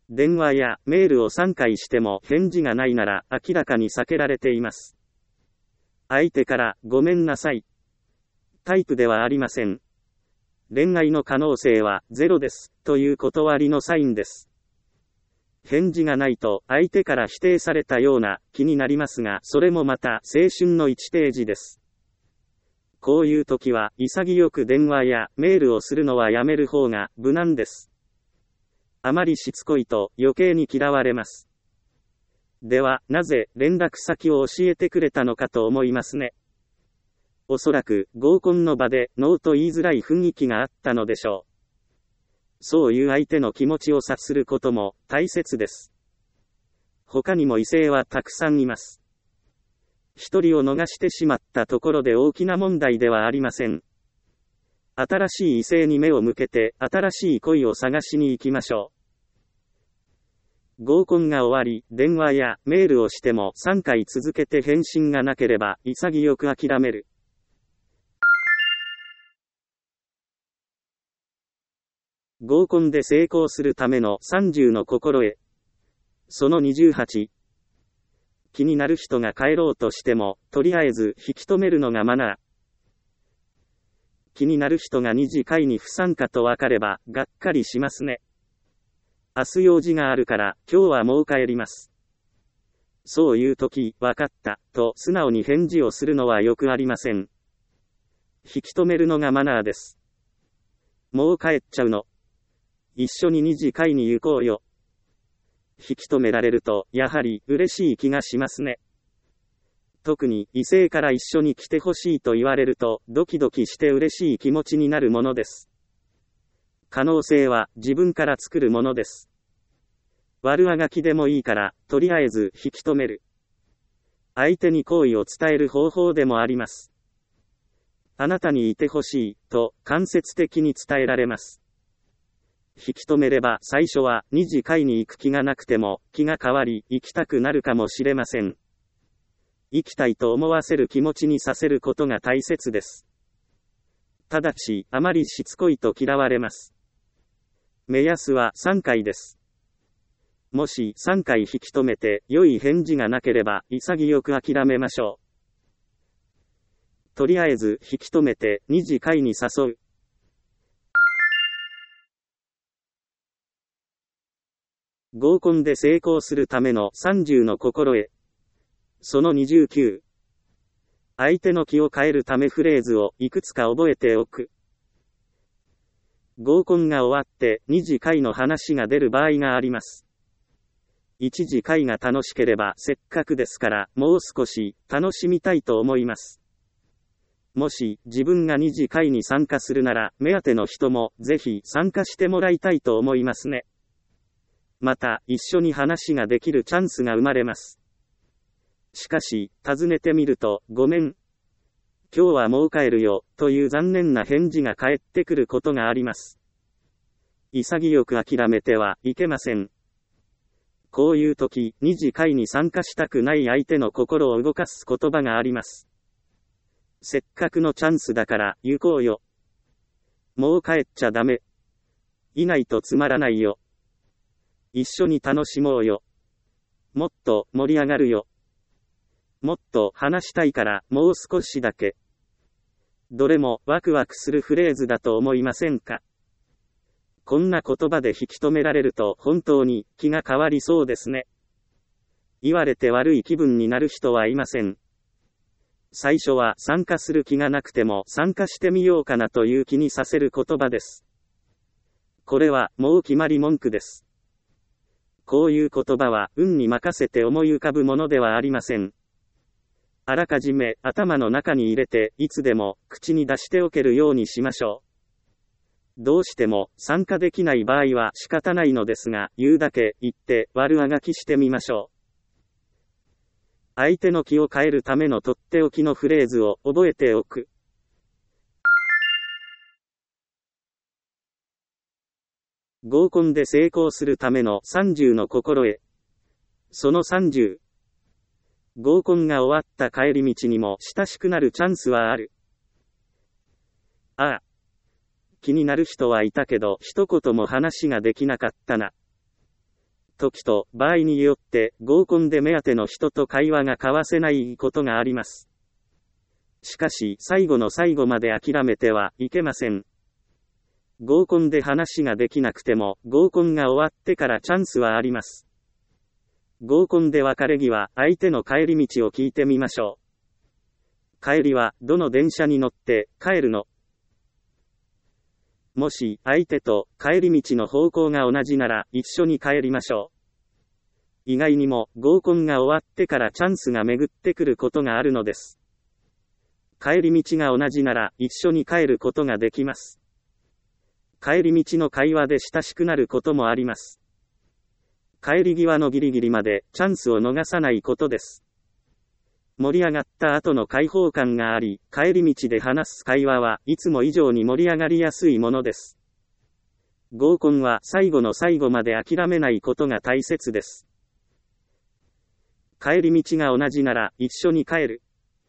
電話やメールをさんかいしても返事がないなら明らかに避けられています。相手からごめんなさいタイプではありません。恋愛の可能性はゼロですという断りのサインです。返事がないと相手から否定されたような気になりますが、それもまた青春のいちページです。こういう時は潔く電話やメールをするのはやめる方が無難です。あまりしつこいと余計に嫌われます。では、なぜ連絡先を教えてくれたのかと思いますね。おそらく合コンの場でノーと言いづらい雰囲気があったのでしょう。そういう相手の気持ちを察することも大切です。他にも異性はたくさんいます。一人を逃してしまったところで大きな問題ではありません。新しい異性に目を向けて新しい恋を探しに行きましょう。合コンが終わり、電話やメールをしてもさんかい続けて返信がなければ潔く諦める。合コンで成功するためのさんじゅうの心得。そのにじゅうはち。気になる人が帰ろうとしても、とりあえず引き止めるのがマナー。気になる人が二次会に不参加と分かれば、がっかりしますね。明日用事があるから、今日はもう帰ります。そういう時、分かった、と素直に返事をするのはよくありません。引き止めるのがマナーです。もう帰っちゃうの。一緒に二次会に行こうよ。引き止められると、やはり嬉しい気がしますね。特に異性から一緒に来てほしいと言われると、ドキドキして嬉しい気持ちになるものです。可能性は自分から作るものです。悪あがきでもいいから、とりあえず引き止める。相手に好意を伝える方法でもあります。あなたにいてほしい、と間接的に伝えられます。引き止めれば最初は二次会に行く気がなくても気が変わり行きたくなるかもしれません。行きたいと思わせる気持ちにさせることが大切です。ただし、あまりしつこいと嫌われます。目安はさんかいです。もしさんかい引き止めて良い返事がなければ潔く諦めましょう。とりあえず引き止めて二次会に誘う。合コンで成功するためのさんじゅうの心得。そのにじゅうきゅう。相手の気を変えるためフレーズをいくつか覚えておく。合コンが終わって二次会の話が出る場合があります。一次会が楽しければせっかくですからもう少し楽しみたいと思います。もし自分が二次会に参加するなら目当ての人もぜひ参加してもらいたいと思いますね。また、一緒に話ができるチャンスが生まれます。しかし、尋ねてみると、ごめん。今日はもう帰るよ、という残念な返事が返ってくることがあります。潔く諦めてはいけません。こういう時、二次会に参加したくない相手の心を動かす言葉があります。せっかくのチャンスだから行こうよ。もう帰っちゃダメ。いないとつまらないよ。一緒に楽しもうよ。もっと盛り上がるよ。もっと話したいからもう少しだけ。どれもワクワクするフレーズだと思いませんか？こんな言葉で引き止められると本当に気が変わりそうですね。言われて悪い気分になる人はいません。最初は参加する気がなくても参加してみようかなという気にさせる言葉です。これはもう決まり文句です。こういう言葉は運に任せて思い浮かぶものではありません。あらかじめ頭の中に入れていつでも口に出しておけるようにしましょう。どうしても参加できない場合は仕方ないのですが、言うだけ言って悪あがきしてみましょう。相手の気を変えるためのとっておきのフレーズを覚えておく。合コンで成功するためのさんじゅうの心得。そのさんじゅう。合コンが終わった帰り道にも親しくなるチャンスはある。ああ。気になる人はいたけど一言も話ができなかったな。 時と場合によって合コンで目当ての人と会話が交わせないことがあります。しかし最後の最後まで諦めてはいけません。合コンで話ができなくても合コンが終わってからチャンスはあります。合コンで別れ際、相手の帰り道を聞いてみましょう。帰りはどの電車に乗って帰るの？もし相手と帰り道の方向が同じなら一緒に帰りましょう。意外にも合コンが終わってからチャンスが巡ってくることがあるのです。帰り道が同じなら一緒に帰ることができます。帰り道の会話で親しくなることもあります。帰り際のギリギリまでチャンスを逃さないことです。盛り上がった後の開放感があり、帰り道で話す会話はいつも以上に盛り上がりやすいものです。合コンは最後の最後まで諦めないことが大切です。帰り道が同じなら一緒に帰る。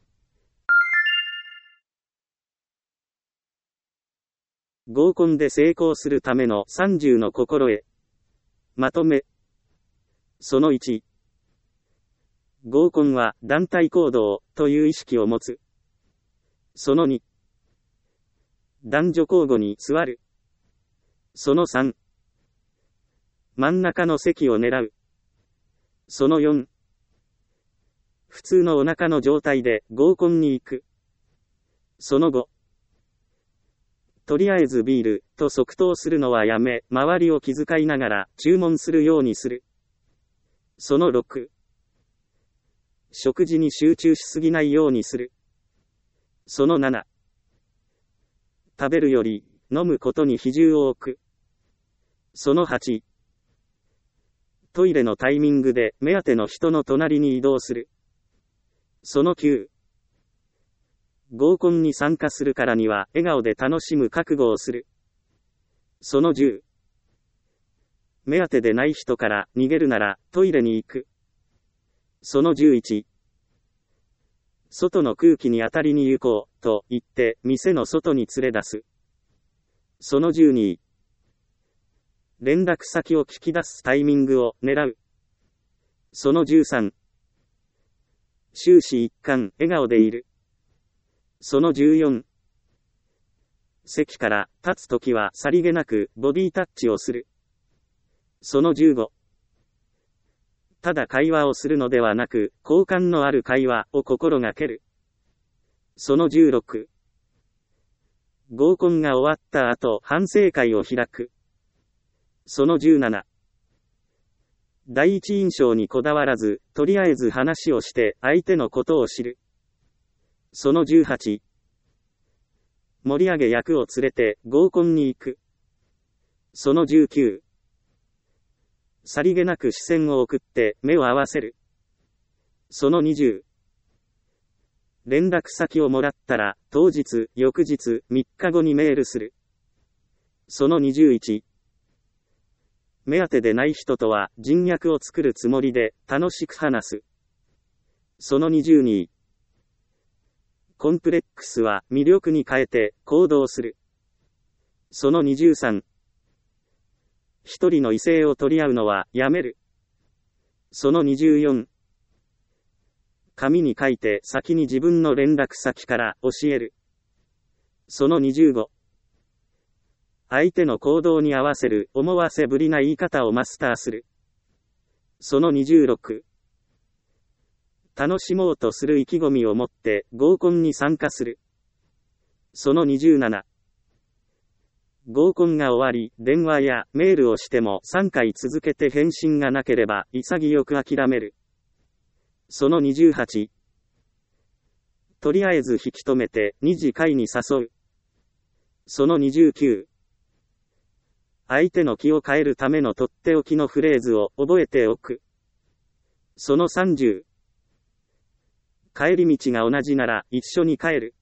合コンで成功するためのさんじゅうの心得。まとめ。そのいち。合コンは団体行動という意識を持つ。そのに。男女交互に座る。そのさん。真ん中の席を狙う。そのよん。普通のお腹の状態で合コンに行く。そのご。とりあえずビールと即答するのはやめ、周りを気遣いながら注文するようにする。そのろく。食事に集中しすぎないようにする。そのなな。食べるより飲むことに比重を置く。そのはち。トイレのタイミングで目当ての人の隣に移動する。そのきゅう。合コンに参加するからには笑顔で楽しむ覚悟をする。そのじゅう。目当てでない人から逃げるならトイレに行く。そのじゅういち。外の空気に当たりに行こうと言って店の外に連れ出す。そのじゅうに。連絡先を聞き出すタイミングを狙う。そのじゅうさん。終始一貫笑顔でいる。そのじゅうよん。席から立つときはさりげなくボディタッチをする。そのじゅうご。ただ会話をするのではなく、好感のある会話を心がける。そのじゅうろく。合コンが終わった後、反省会を開く。そのじゅうなな。第一印象にこだわらず、とりあえず話をして相手のことを知る。そのじゅうはち。盛り上げ役を連れて合コンに行く。そのじゅうきゅう。さりげなく視線を送って目を合わせる。そのにじゅう。連絡先をもらったら当日、翌日、みっかごにメールする。そのにじゅういち。目当てでない人とは人脈を作るつもりで楽しく話す。そのにじゅうに。コンプレックスは魅力に変えて行動する。そのにじゅうさん。一人の異性を取り合うのはやめる。そのにじゅうよん。紙に書いて先に自分の連絡先から教える。そのにじゅうご。相手の行動に合わせる思わせぶりな言い方をマスターする。そのにじゅうろく。楽しもうとする意気込みを持って合コンに参加する。そのにじゅうなな。合コンが終わり、電話やメールをしてもさんかい続けて返信がなければ潔く諦める。そのにじゅうはち。とりあえず引き止めて二次会に誘う。そのにじゅうきゅう。相手の気を変えるためのとっておきのフレーズを覚えておく。そのさんじゅう。帰り道が同じなら一緒に帰る。